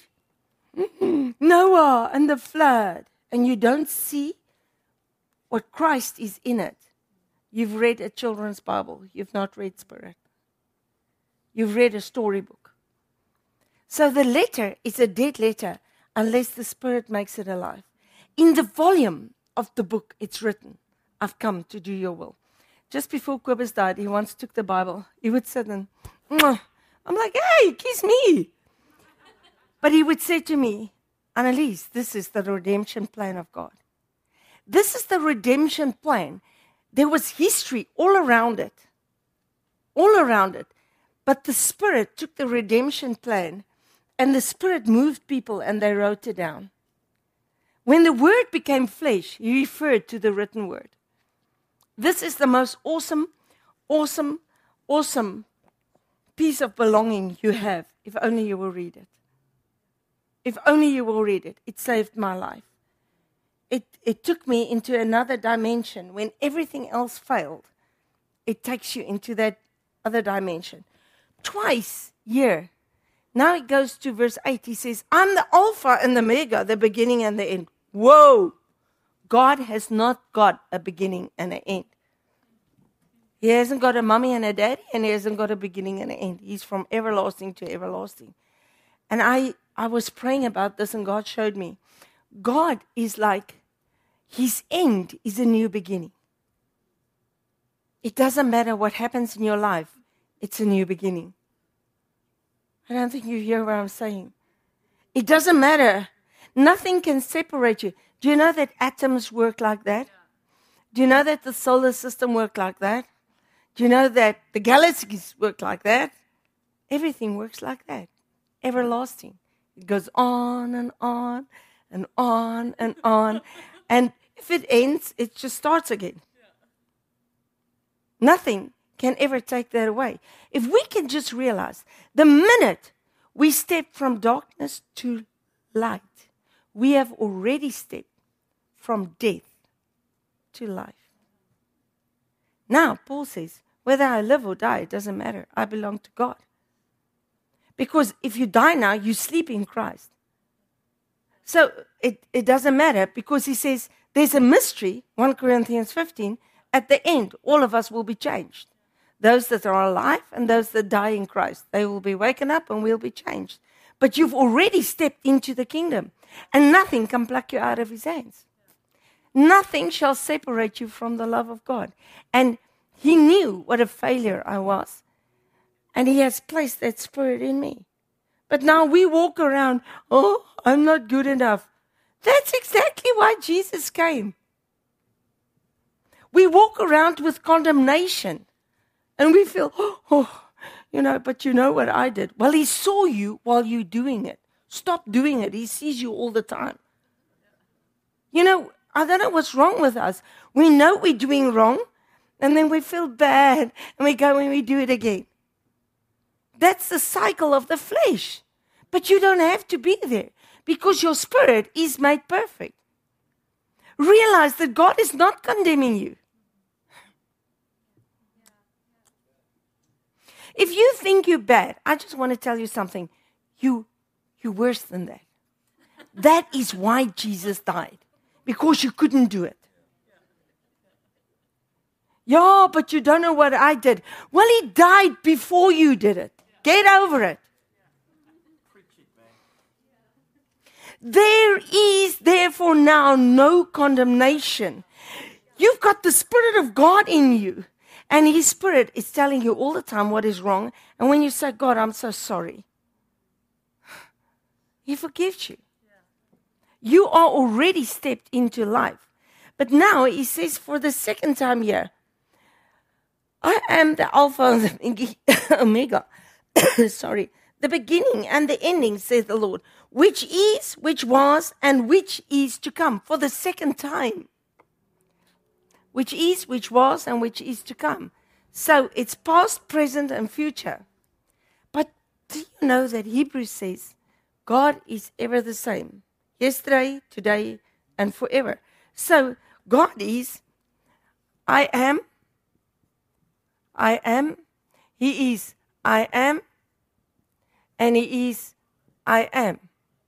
Noah and the flood and you don't see what Christ is in it, you've read a children's Bible. You've not read Spirit. You've read a storybook. So the letter is a dead letter unless the Spirit makes it alive. In the volume of the book, it's written, I've come to do your will. Just before Kobus died, he once took the Bible. He would sit and, Mwah. I'm like, hey, kiss me. But he would say to me, Annelies, this is the redemption plan of God. This is the redemption plan. There was history all around it. All around it. But the Spirit took the redemption plan and the Spirit moved people and they wrote it down. When the Word became flesh, he referred to the written Word. This is the most awesome, awesome, awesome piece of belonging you have, if only you will read it. If only you will read it. It saved my life. It, it took me into another dimension. When everything else failed, it takes you into that other dimension. Twice here. Now it goes to verse eight. He says, I'm the Alpha and the Omega, the beginning and the end. Whoa! God has not got a beginning and an end. He hasn't got a mommy and a daddy, and he hasn't got a beginning and an end. He's from everlasting to everlasting. And I, I was praying about this, and God showed me. God is like, his end is a new beginning. It doesn't matter what happens in your life. It's a new beginning. I don't think you hear what I'm saying. It doesn't matter. Nothing can separate you. Do you know that atoms work like that? Do you know that the solar system works like that? Do you know that the galaxies work like that? Everything works like that. Everlasting. It goes on and on and on and on. And if it ends, it just starts again. Nothing can ever take that away. If we can just realize, the minute we step from darkness to light, we have already stepped from death to life. Now, Paul says, whether I live or die, it doesn't matter. I belong to God. Because if you die now, you sleep in Christ. So it, it doesn't matter, because he says there's a mystery, First Corinthians fifteen, at the end, all of us will be changed. Those that are alive and those that die in Christ, they will be waken up and will be changed. But you've already stepped into the kingdom, and nothing can pluck you out of his hands. Nothing shall separate you from the love of God. And he knew what a failure I was, and he has placed that Spirit in me. But now we walk around, oh, I'm not good enough. That's exactly why Jesus came. We walk around with condemnation, and we feel, oh, oh, you know, but you know what I did. Well, he saw you while you're doing it. Stop doing it. He sees you all the time. You know, I don't know what's wrong with us. We know we're doing wrong, and then we feel bad, and we go and we do it again. That's the cycle of the flesh. But you don't have to be there, because your spirit is made perfect. Realize that God is not condemning you. If you think you're bad, I just want to tell you something. You, you're worse than that. That is why Jesus died. Because you couldn't do it. Yeah, but you don't know what I did. Well, he died before you did it. Get over it. There is therefore now no condemnation. You've got the Spirit of God in you. And his Spirit is telling you all the time what is wrong. And when you say, God, I'm so sorry, he forgives you. You are already stepped into life. But now he says for the second time here, I am the Alpha and the Omega. Sorry. The beginning and the ending, says the Lord, which is, which was, and which is to come. For the second time. Which is, which was, and which is to come. So it's past, present, and future. But do you know that Hebrews says God is ever the same? Yesterday, today, and forever. So God is, I am, I am, he is, I am, and he is, I am.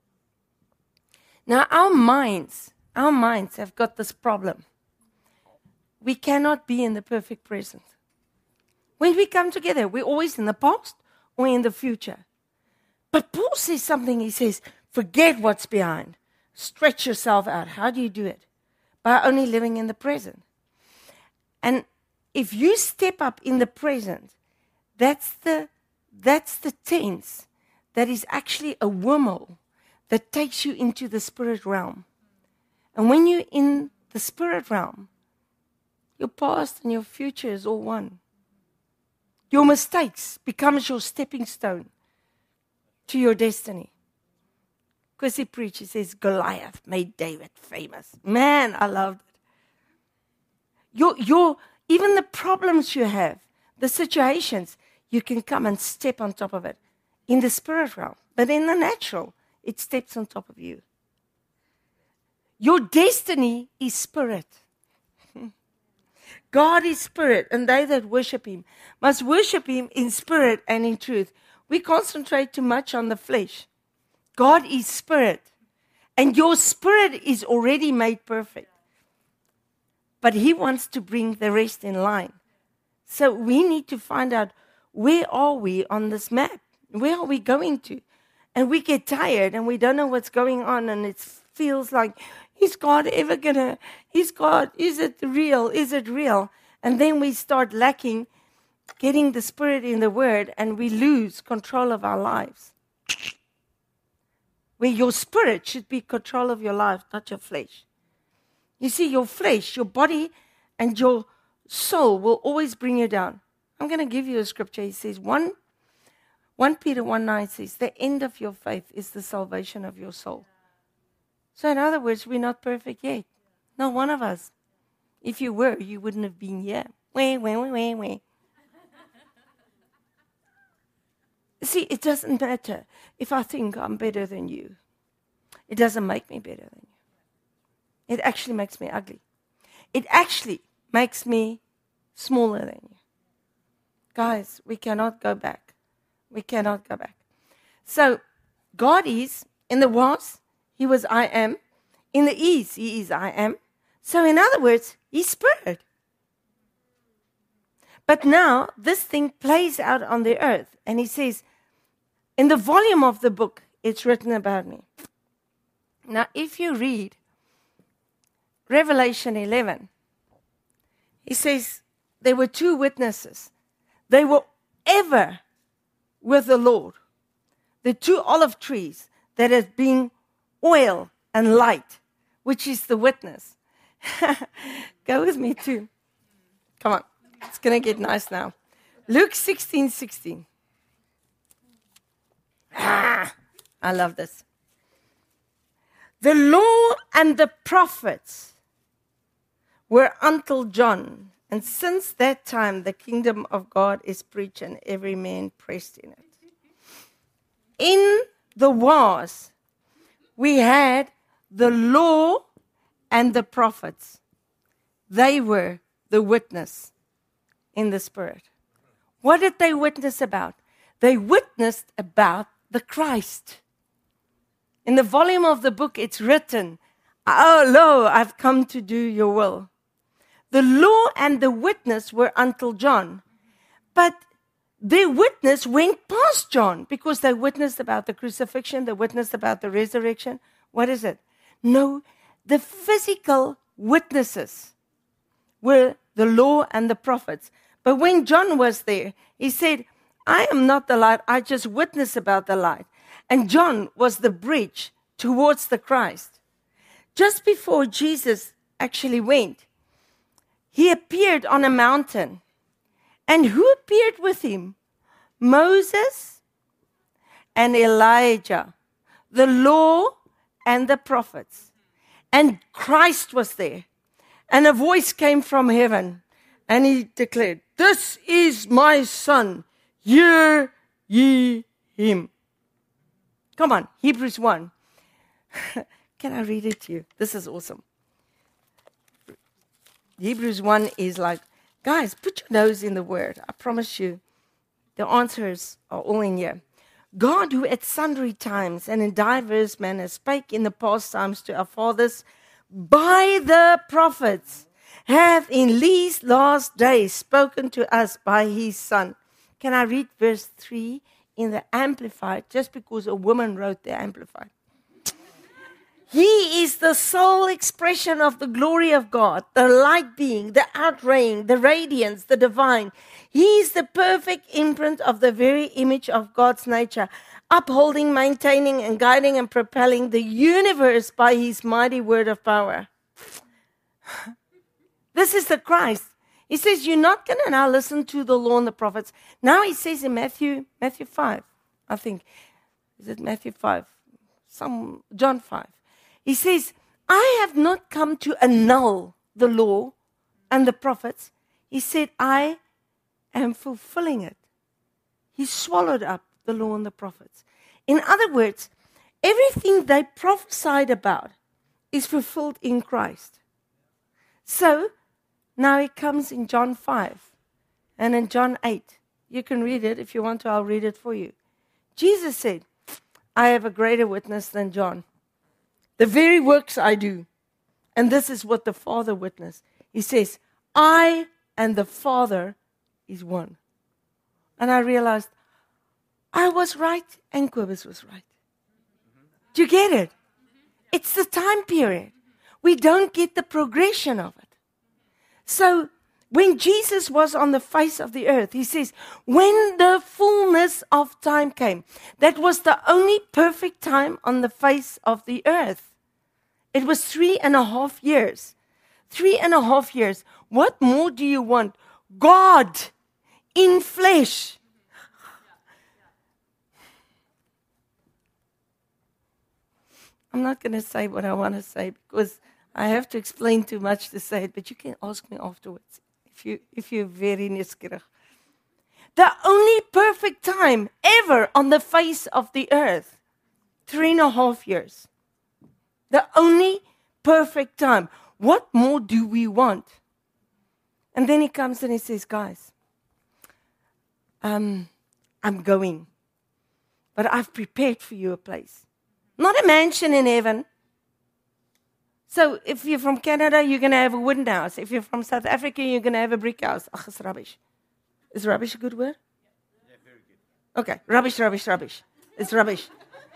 Now our minds, our minds have got this problem. We cannot be in the perfect present. When we come together, we're always in the past or in the future. But Paul says something. He says, forget what's behind. Stretch yourself out. How do you do it? By only living in the present. And if you step up in the present, that's the, that's the tense that is actually a wormhole that takes you into the spirit realm. And when you're in the spirit realm, your past and your future is all one. Your mistakes becomes your stepping stone to your destiny. Because he preached, he says, Goliath made David famous. Man, I loved it. Your, your, even the problems you have, the situations, you can come and step on top of it in the spirit realm. But in the natural, it steps on top of you. Your destiny is spirit. God is spirit, and they that worship him must worship him in spirit and in truth. We concentrate too much on the flesh. God is spirit, and your spirit is already made perfect. But he wants to bring the rest in line. So we need to find out, where are we on this map? Where are we going to? And we get tired, and we don't know what's going on, and it feels like, is God ever going to, is God, is it real? Is it real? And then we start lacking, getting the spirit in the word, and we lose control of our lives. Where your spirit should be control of your life, not your flesh. You see, your flesh, your body, and your soul will always bring you down. I'm going to give you a scripture. He says, one, First Peter one nine says, the end of your faith is the salvation of your soul. So in other words, we're not perfect yet. Not one of us. If you were, you wouldn't have been here. Wah, wah, wah, wah, wah. See, it doesn't matter if I think I'm better than you. It doesn't make me better than you. It actually makes me ugly. It actually makes me smaller than you. Guys, we cannot go back. We cannot go back. So, God is, in the was, he was I am. In the is, he is I am. So, in other words, he's spirit. But now, this thing plays out on the earth. And he says, in the volume of the book, it's written about me. Now, if you read Revelation eleven, he says, there were two witnesses. They were ever with the Lord. The two olive trees that had been oil and light, which is the witness. Go with me too. Come on. It's going to get nice now. Luke sixteen sixteen. Ah, I love this. The law and the prophets were until John. And since that time, the kingdom of God is preached and every man praised in it. In the was, we had the law and the prophets. They were the witness in the spirit. What did they witness about? They witnessed about the Christ. In the volume of the book, it's written, oh, lo, I've come to do your will. The law and the witness were until John. But their witness went past John because they witnessed about the crucifixion, they witnessed about the resurrection. What is it? No, the physical witnesses were the law and the prophets. But when John was there, he said, I am not the light, I just witness about the light. And John was the bridge towards the Christ. Just before Jesus actually went, he appeared on a mountain. And who appeared with him? Moses and Elijah, the law and the prophets. And Christ was there. And a voice came from heaven. And he declared, this is my son. Hear ye him. Come on, Hebrews one. Can I read it to you? This is awesome. Hebrews one is like, guys, put your nose in the word. I promise you, the answers are all in here. God, who at sundry times and in diverse manners spake in the past times to our fathers by the prophets, hath in these last days spoken to us by his Son. Can I read verse three? in the Amplified just because a woman wrote the Amplified. He is the sole expression of the glory of God, the light being, the outraying, the radiance, the divine. He is the perfect imprint of the very image of God's nature, upholding, maintaining, and guiding and propelling the universe by his mighty word of power. This is the Christ. He says, you're not going to now listen to the law and the prophets. Now he says in Matthew, Matthew five, I think. Is it Matthew five? Some John five. He says, I have not come to annul the law and the prophets. He said, I am fulfilling it. He swallowed up the law and the prophets. In other words, everything they prophesied about is fulfilled in Christ. So, now it comes in John five and in John eight. You can read it if you want to, I'll read it for you. Jesus said, I have a greater witness than John. The very works I do. And this is what the Father witnessed. He says, I and the Father is one. And I realized, I was right and Kobus was right. Do you get it? It's the time period. We don't get the progression of it. So, when Jesus was on the face of the earth, he says, when the fullness of time came, that was the only perfect time on the face of the earth. It was three and a half years. Three and a half years. What more do you want? God in flesh. I'm not going to say what I want to say because I have to explain too much to say it, but you can ask me afterwards if, you, if you're very nieuwsgierig. The only perfect time ever on the face of the earth, three and a half years. The only perfect time. What more do we want? And then he comes and he says, guys, um, I'm going, but I've prepared for you a place. Not a mansion in heaven. So if you're from Canada, you're going to have a wooden house. If you're from South Africa, you're going to have a brick house. Ach, it's rubbish. Is rubbish a good word? Yeah, very good. Okay, rubbish, rubbish, rubbish. It's rubbish.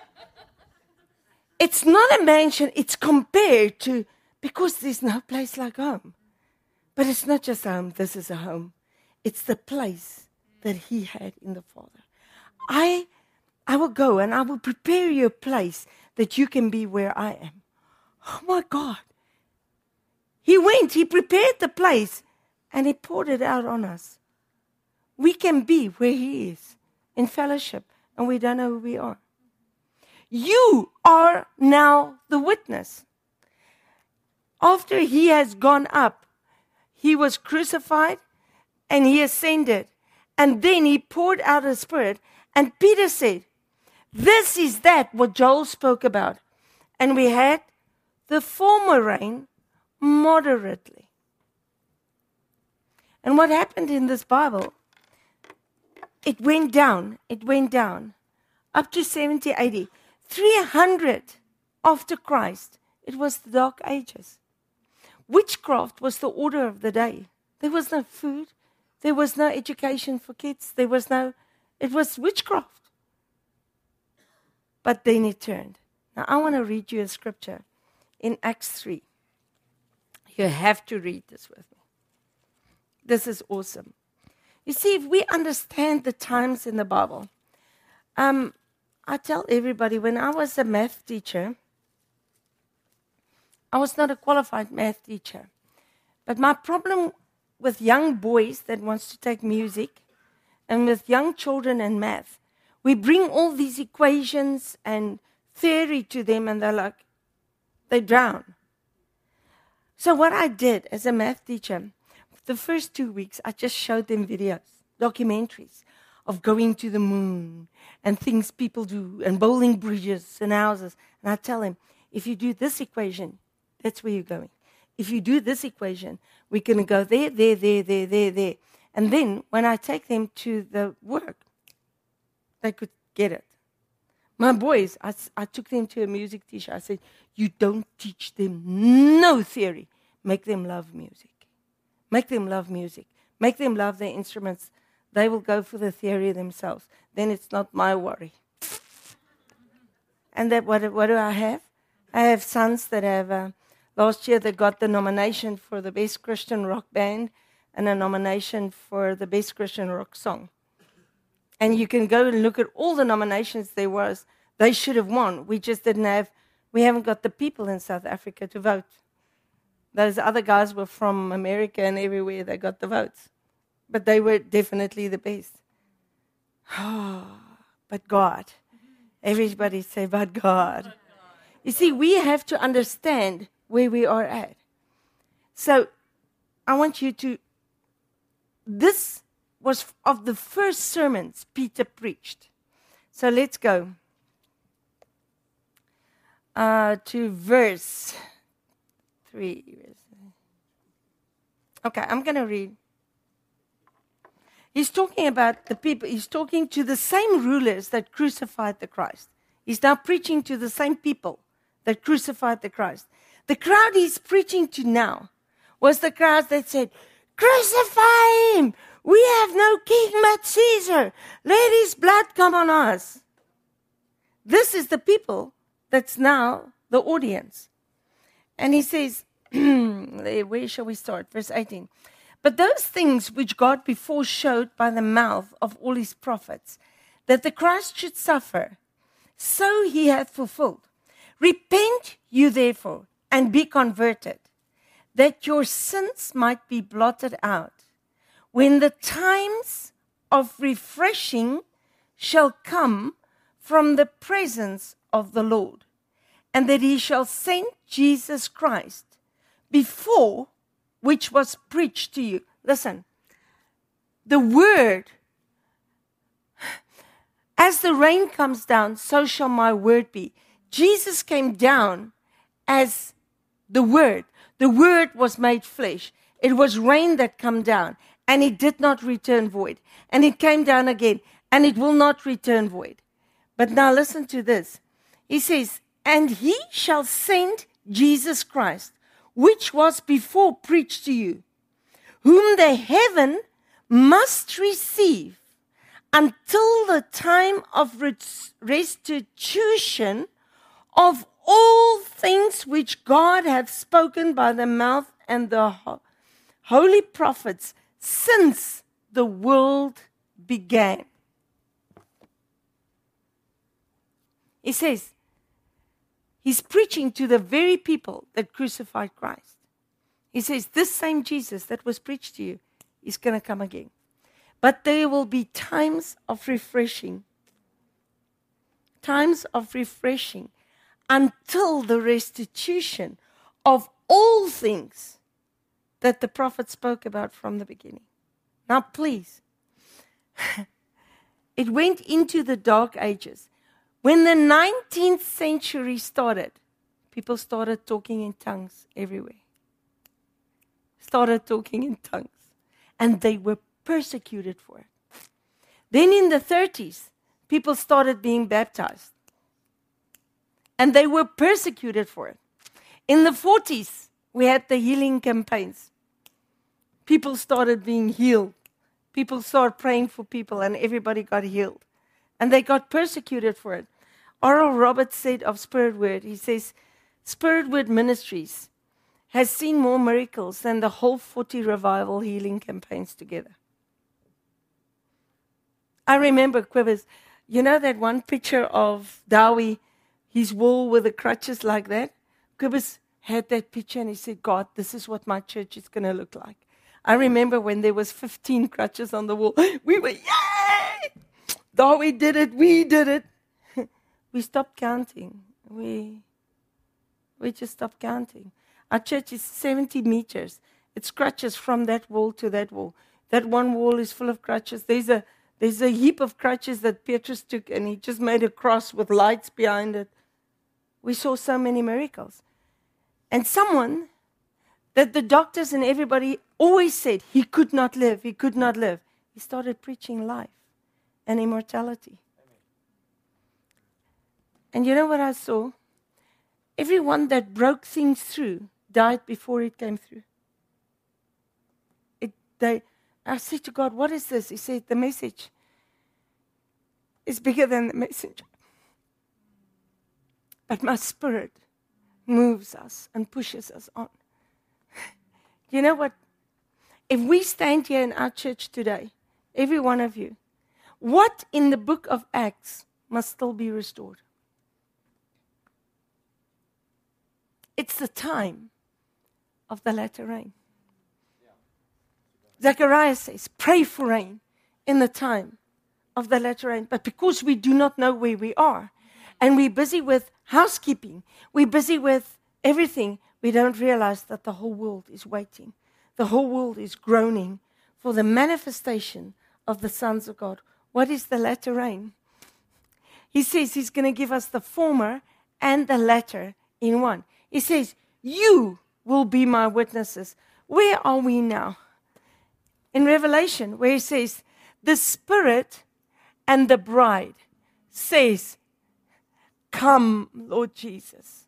It's not a mansion. It's compared to, because there's no place like home. But it's not just home. This is a home. It's the place that he had in the Father. I, I will go and I will prepare you a place that you can be where I am. Oh my God. He went, he prepared the place, and he poured it out on us. We can be where he is, in fellowship, and we don't know who we are. You are now the witness. After he has gone up, he was crucified, and he ascended, and then he poured out his Spirit, and Peter said, this is that what Joel spoke about. And we had the former rain moderately. And what happened in this Bible, it went down, it went down, up to seventy, eighty, three hundred after Christ. It was the Dark Ages. Witchcraft was the order of the day. There was no food. There was no education for kids. There was no, it was witchcraft. But then it turned. Now I want to read you a scripture. In Acts three. You have to read this with me. This is awesome. You see, if we understand the times in the Bible, um, I tell everybody, when I was a math teacher, I was not a qualified math teacher. But my problem with young boys that wants to take music and with young children and math, we bring all these equations and theory to them and they're like, they drown. So what I did as a math teacher, the first two weeks, I just showed them videos, documentaries of going to the moon and things people do and bowling bridges and houses. And I tell them, if you do this equation, that's where you're going. If you do this equation, we're going to go there, there, there, there, there, there. And then when I take them to the work, they could get it. My boys, I, I took them to a music teacher. I said, you don't teach them no theory. Make them love music. Make them love music. Make them love their instruments They will go for the theory themselves. Then it's not my worry. And that what, what do I have? I have sons that have, uh, last year they got the nomination for the Best Christian Rock Band and a nomination for the Best Christian Rock Song. And you can go and look at all the nominations there was. They should have won. We just didn't have, we haven't got the people in South Africa to vote. Those other guys were from America and everywhere they got the votes. But they were definitely the best. Oh, but God. Everybody say, but God. You see, we have to understand where we are at. So I want you to, this was of the first sermons Peter preached. So let's go uh, to verse three. Okay, I'm going to read. He's talking about the people. He's talking to the same rulers that crucified the Christ. He's now preaching to the same people that crucified the Christ. The crowd he's preaching to now was the crowd that said, crucify him! We have no king but Caesar. Let his blood come on us. This is the people that's now the audience. And he says, where shall we start? Verse eighteen. But those things which God before showed by the mouth of all his prophets, that the Christ should suffer, so he hath fulfilled. Repent you therefore, and be converted, that your sins might be blotted out, when the times of refreshing shall come from the presence of the Lord, and that he shall send Jesus Christ, before which was preached to you. Listen, the word, as the rain comes down, so shall my word be. Jesus came down as the word. The word was made flesh. It was rain that came down, and it did not return void. And it came down again, and it will not return void. But now listen to this. He says, and he shall send Jesus Christ, which was before preached to you, whom the heaven must receive until the time of restitution of all things which God hath spoken by the mouth and the holy prophets since the world began. He says, he's preaching to the very people that crucified Christ. He says, this same Jesus that was preached to you is going to come again. But there will be times of refreshing. Times of refreshing until the restitution of all things that the prophet spoke about from the beginning. Now, please, it went into the dark ages. When the nineteenth century started, people started talking in tongues everywhere. Started talking in tongues. And they were persecuted for it. Then in the thirties, people started being baptized. And they were persecuted for it. In the forties, we had the healing campaigns. People started being healed. People started praying for people, and everybody got healed. And they got persecuted for it. Oral Roberts said of Spirit Word, he says, Spirit Word Ministries has seen more miracles than the whole forty revival healing campaigns together. I remember, Quivers, you know that one picture of Dowie, his wall with the crutches like that? Quivers had that picture and he said, God, this is what my church is going to look like. I remember when there was fifteen crutches on the wall. We were, yay! Dowie did it, we did it. We stopped counting. We, we just stopped counting. Our church is seventy meters. It's crutches from that wall to that wall. That one wall is full of crutches. There's a there's a heap of crutches that Petrus took, and he just made a cross with lights behind it. We saw so many miracles. And someone that the doctors and everybody always said he could not live, he could not live. He started preaching life and immortality. And you know what I saw? Everyone that broke things through died before it came through. It, they, uh, I said to God, what is this? He said, the message is bigger than the messenger. But my spirit moves us and pushes us on. You know what? If we stand here in our church today, every one of you, what in the book of Acts must still be restored? It's the time of the latter rain. Zechariah says, pray for rain in the time of the latter rain. But because we do not know where we are, and we're busy with housekeeping, we're busy with everything, we don't realize that the whole world is waiting. The whole world is groaning for the manifestation of the sons of God. What is the latter rain? He says he's going to give us the former and the latter in one. He says, you will be my witnesses. Where are we now? In Revelation, where he says, the Spirit and the bride says, come, Lord Jesus.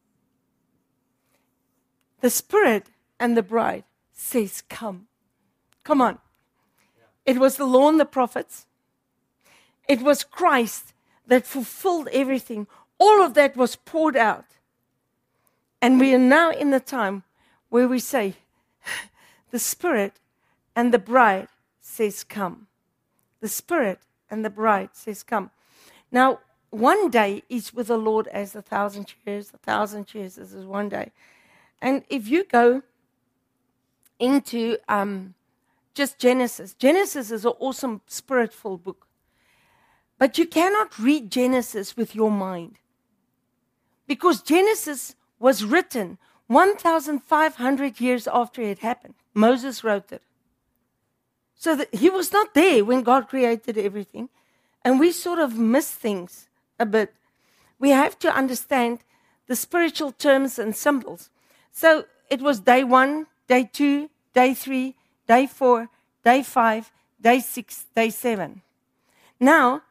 The Spirit and the bride says, come. Come on. It was the law and the prophets. It was Christ that fulfilled everything. All of that was poured out. And we are now in the time where we say, the Spirit and the bride says, come. The Spirit and the bride says, come. Now, one day is with the Lord as a thousand years. A thousand years is as one day. And if you go into um, just Genesis, Genesis is an awesome spirit-ful book. But you cannot read Genesis with your mind. Because Genesis was written one thousand five hundred years after it happened. Moses wrote it. So that he was not there when God created everything. And we sort of miss things a bit. We have to understand the spiritual terms and symbols. So it was day one, day two, day three, day four, day five, day six, day seven. Now,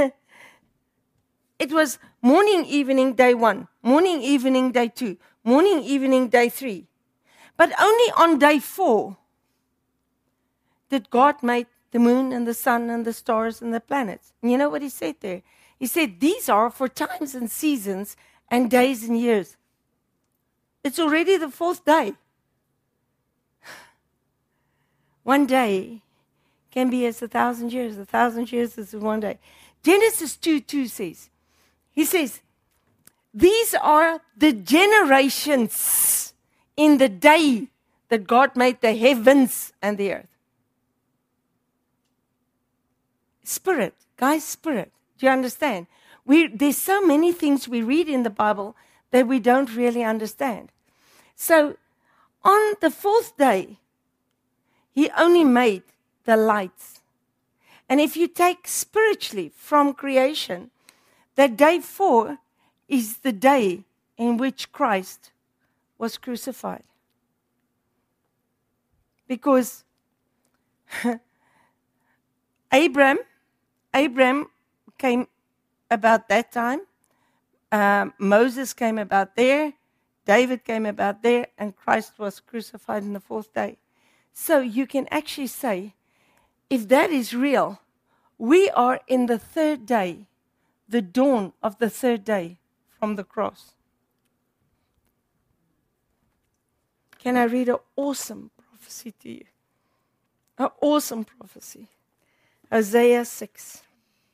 it was morning, evening, day one, morning, evening, day two, morning, evening, day three. But only on day four did God make the moon and the sun and the stars and the planets. And you know what he said there? He said, these are for times and seasons and days and years. It's already the fourth day. One day can be as a thousand years. A thousand years is one day. Genesis two two says, he says, these are the generations in the day that God made the heavens and the earth. Spirit, guys, spirit. Do you understand? We, there's so many things we read in the Bible that we don't really understand. So, on the fourth day, he only made the lights. And if you take spiritually from creation, that day four is the day in which Christ was crucified. Because Abraham, Abraham came about that time. Uh, Moses came about there. David came about there. And Christ was crucified on the fourth day. So you can actually say, if that is real, we are in the third day, the dawn of the third day from the cross. Can I read an awesome prophecy to you? An awesome prophecy. Isaiah six.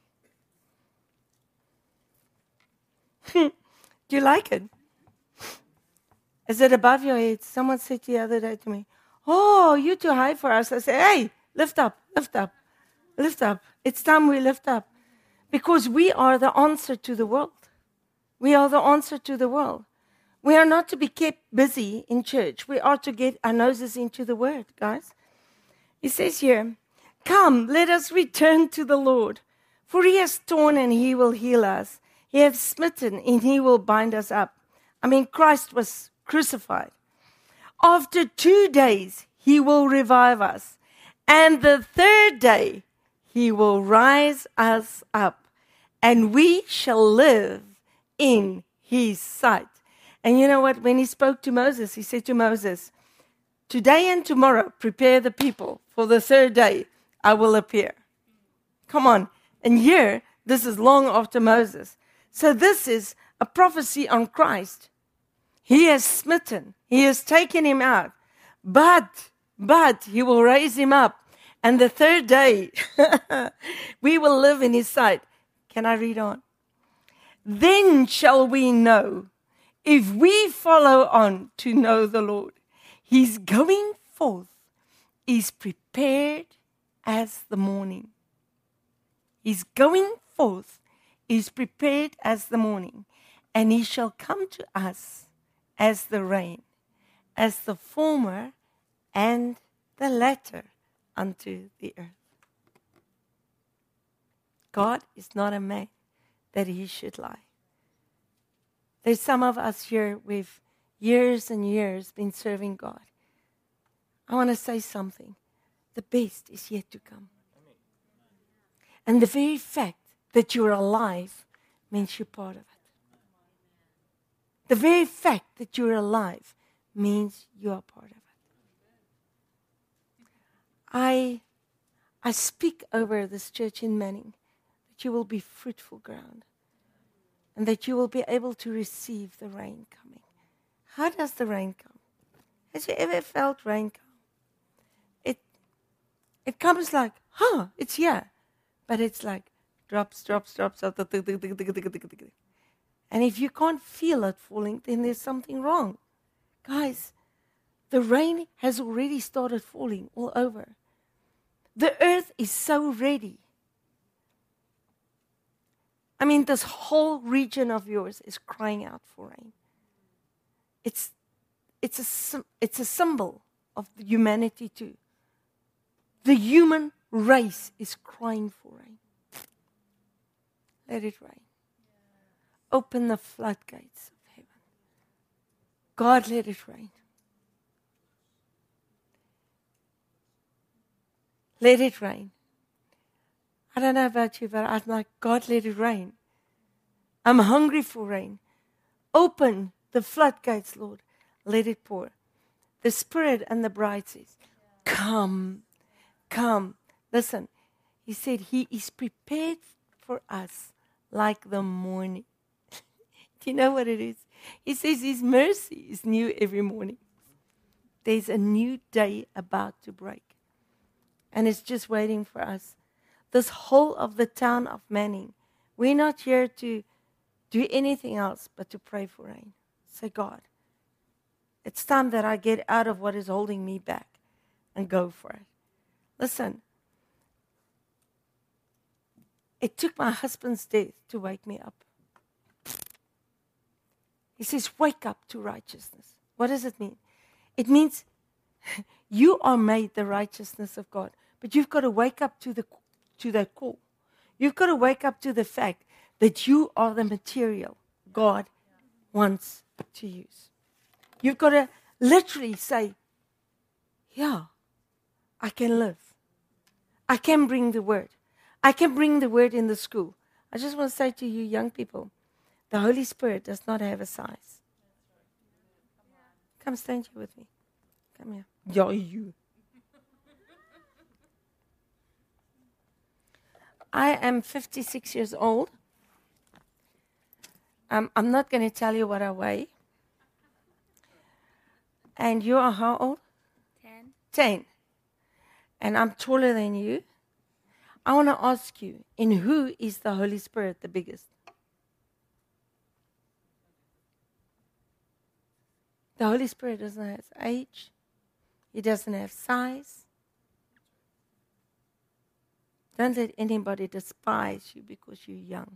Do you like it? Is it above your head? Someone said the other day to me, oh, you're too high for us. I said, hey, lift up, lift up, lift up. It's time we lift up. Because we are the answer to the world. We are the answer to the world. We are not to be kept busy in church. We are to get our noses into the word, guys. It says here, come, let us return to the Lord. For he has torn and he will heal us. He has smitten and he will bind us up. I mean, Christ was crucified. After two days, he will revive us. And the third day, he will rise us up. And we shall live in his sight. And you know what? When he spoke to Moses, he said to Moses, Today and tomorrow, prepare the people. For the third day, I will appear. Come on. And here, this is long after Moses. So this is a prophecy on Christ. He has smitten. He has taken him out. But, but he will raise him up. And the third day, we will live in his sight. Can I read on? Then shall we know, if we follow on to know the Lord. His going forth is prepared as the morning. His going forth is prepared as the morning, and he shall come to us as the rain, as the former and the latter unto the earth. God is not a man that he should lie. There's some of us here with years and years been serving God. I want to say something. The best is yet to come. And the very fact that you're alive means you're part of it. The very fact that you're alive means you are part of it. I, I speak over this church in Manning that you will be fruitful ground and that you will be able to receive the rain coming. How does the rain come? Has you ever felt rain come? It, it comes like, huh, it's here. But it's like drops, drops, drops. And if you can't feel it falling, then there's something wrong. Guys, the rain has already started falling all over. The earth is so ready. I mean, this whole region of yours is crying out for rain. It's, it's, a, it's a symbol of humanity too. The human race is crying for rain. Let it rain. Open the floodgates of heaven. God, let it rain. Let it rain. I don't know about you, but I'm like, God, let it rain. I'm hungry for rain. Open the floodgates, Lord. Let it pour. The Spirit and the bride says, come, come. Listen, he said he is prepared for us like the morning. Do you know what it is? He says his mercy is new every morning. There's a new day about to break. And it's just waiting for us. This whole of the town of Manning, we're not here to do anything else but to pray for rain. Say, God, it's time that I get out of what is holding me back and go for it. Listen, it took my husband's death to wake me up. He says, wake up to righteousness. What does it mean? It means you are made the righteousness of God, but you've got to wake up to the to that call. You've got to wake up to the fact that you are the material God wants to use. You've got to literally say, yeah, I can live. I can bring the word. I can bring the word in the school. I just want to say to you young people, the Holy Spirit does not have a size. Come stand here with me. Come here. Yeah, you. I am fifty-six years old. Um, I'm not going to tell you what I weigh. And you are how old? Ten. Ten. And I'm taller than you. I want to ask you, in who is the Holy Spirit the biggest? The Holy Spirit doesn't have age. He doesn't have size. Don't let anybody despise you because you're young.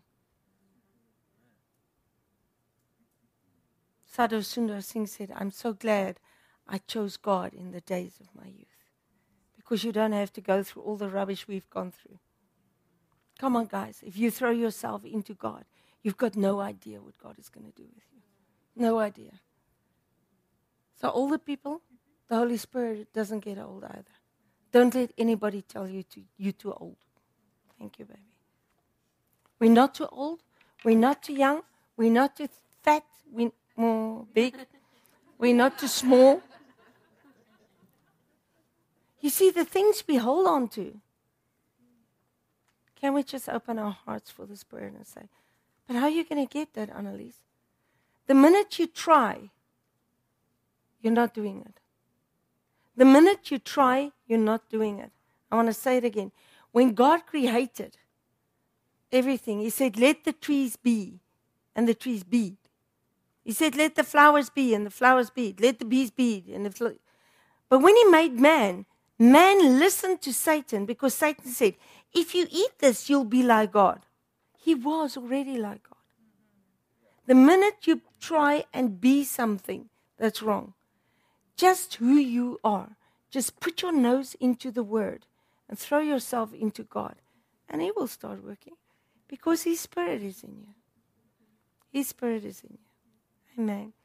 Sadhu Sundar Singh said, I'm so glad I chose God in the days of my youth. Because you don't have to go through all the rubbish we've gone through. Come on, guys. If you throw yourself into God, you've got no idea what God is going to do with you. No idea. So older people, the Holy Spirit doesn't get old either. Don't let anybody tell you to, you're too old. Thank you, baby. We're not too old. We're not too young. We're not too fat. We're more big. We're not too small. You see, the things we hold on to. Can we just open our hearts for this prayer and say, but how are you going to get that, Annalise? The minute you try, you're not doing it. The minute you try, you're not doing it. I want to say it again. When God created everything, He said, let the trees be, and the trees be. He said, let the flowers be, and the flowers be. Let the bees be. And the fl-. But when He made man, man listened to Satan because Satan said, if you eat this, you'll be like God. He was already like God. The minute you try and be something that's wrong, just who you are, just put your nose into the Word and throw yourself into God, and He will start working because His Spirit is in you. His Spirit is in you. Amen.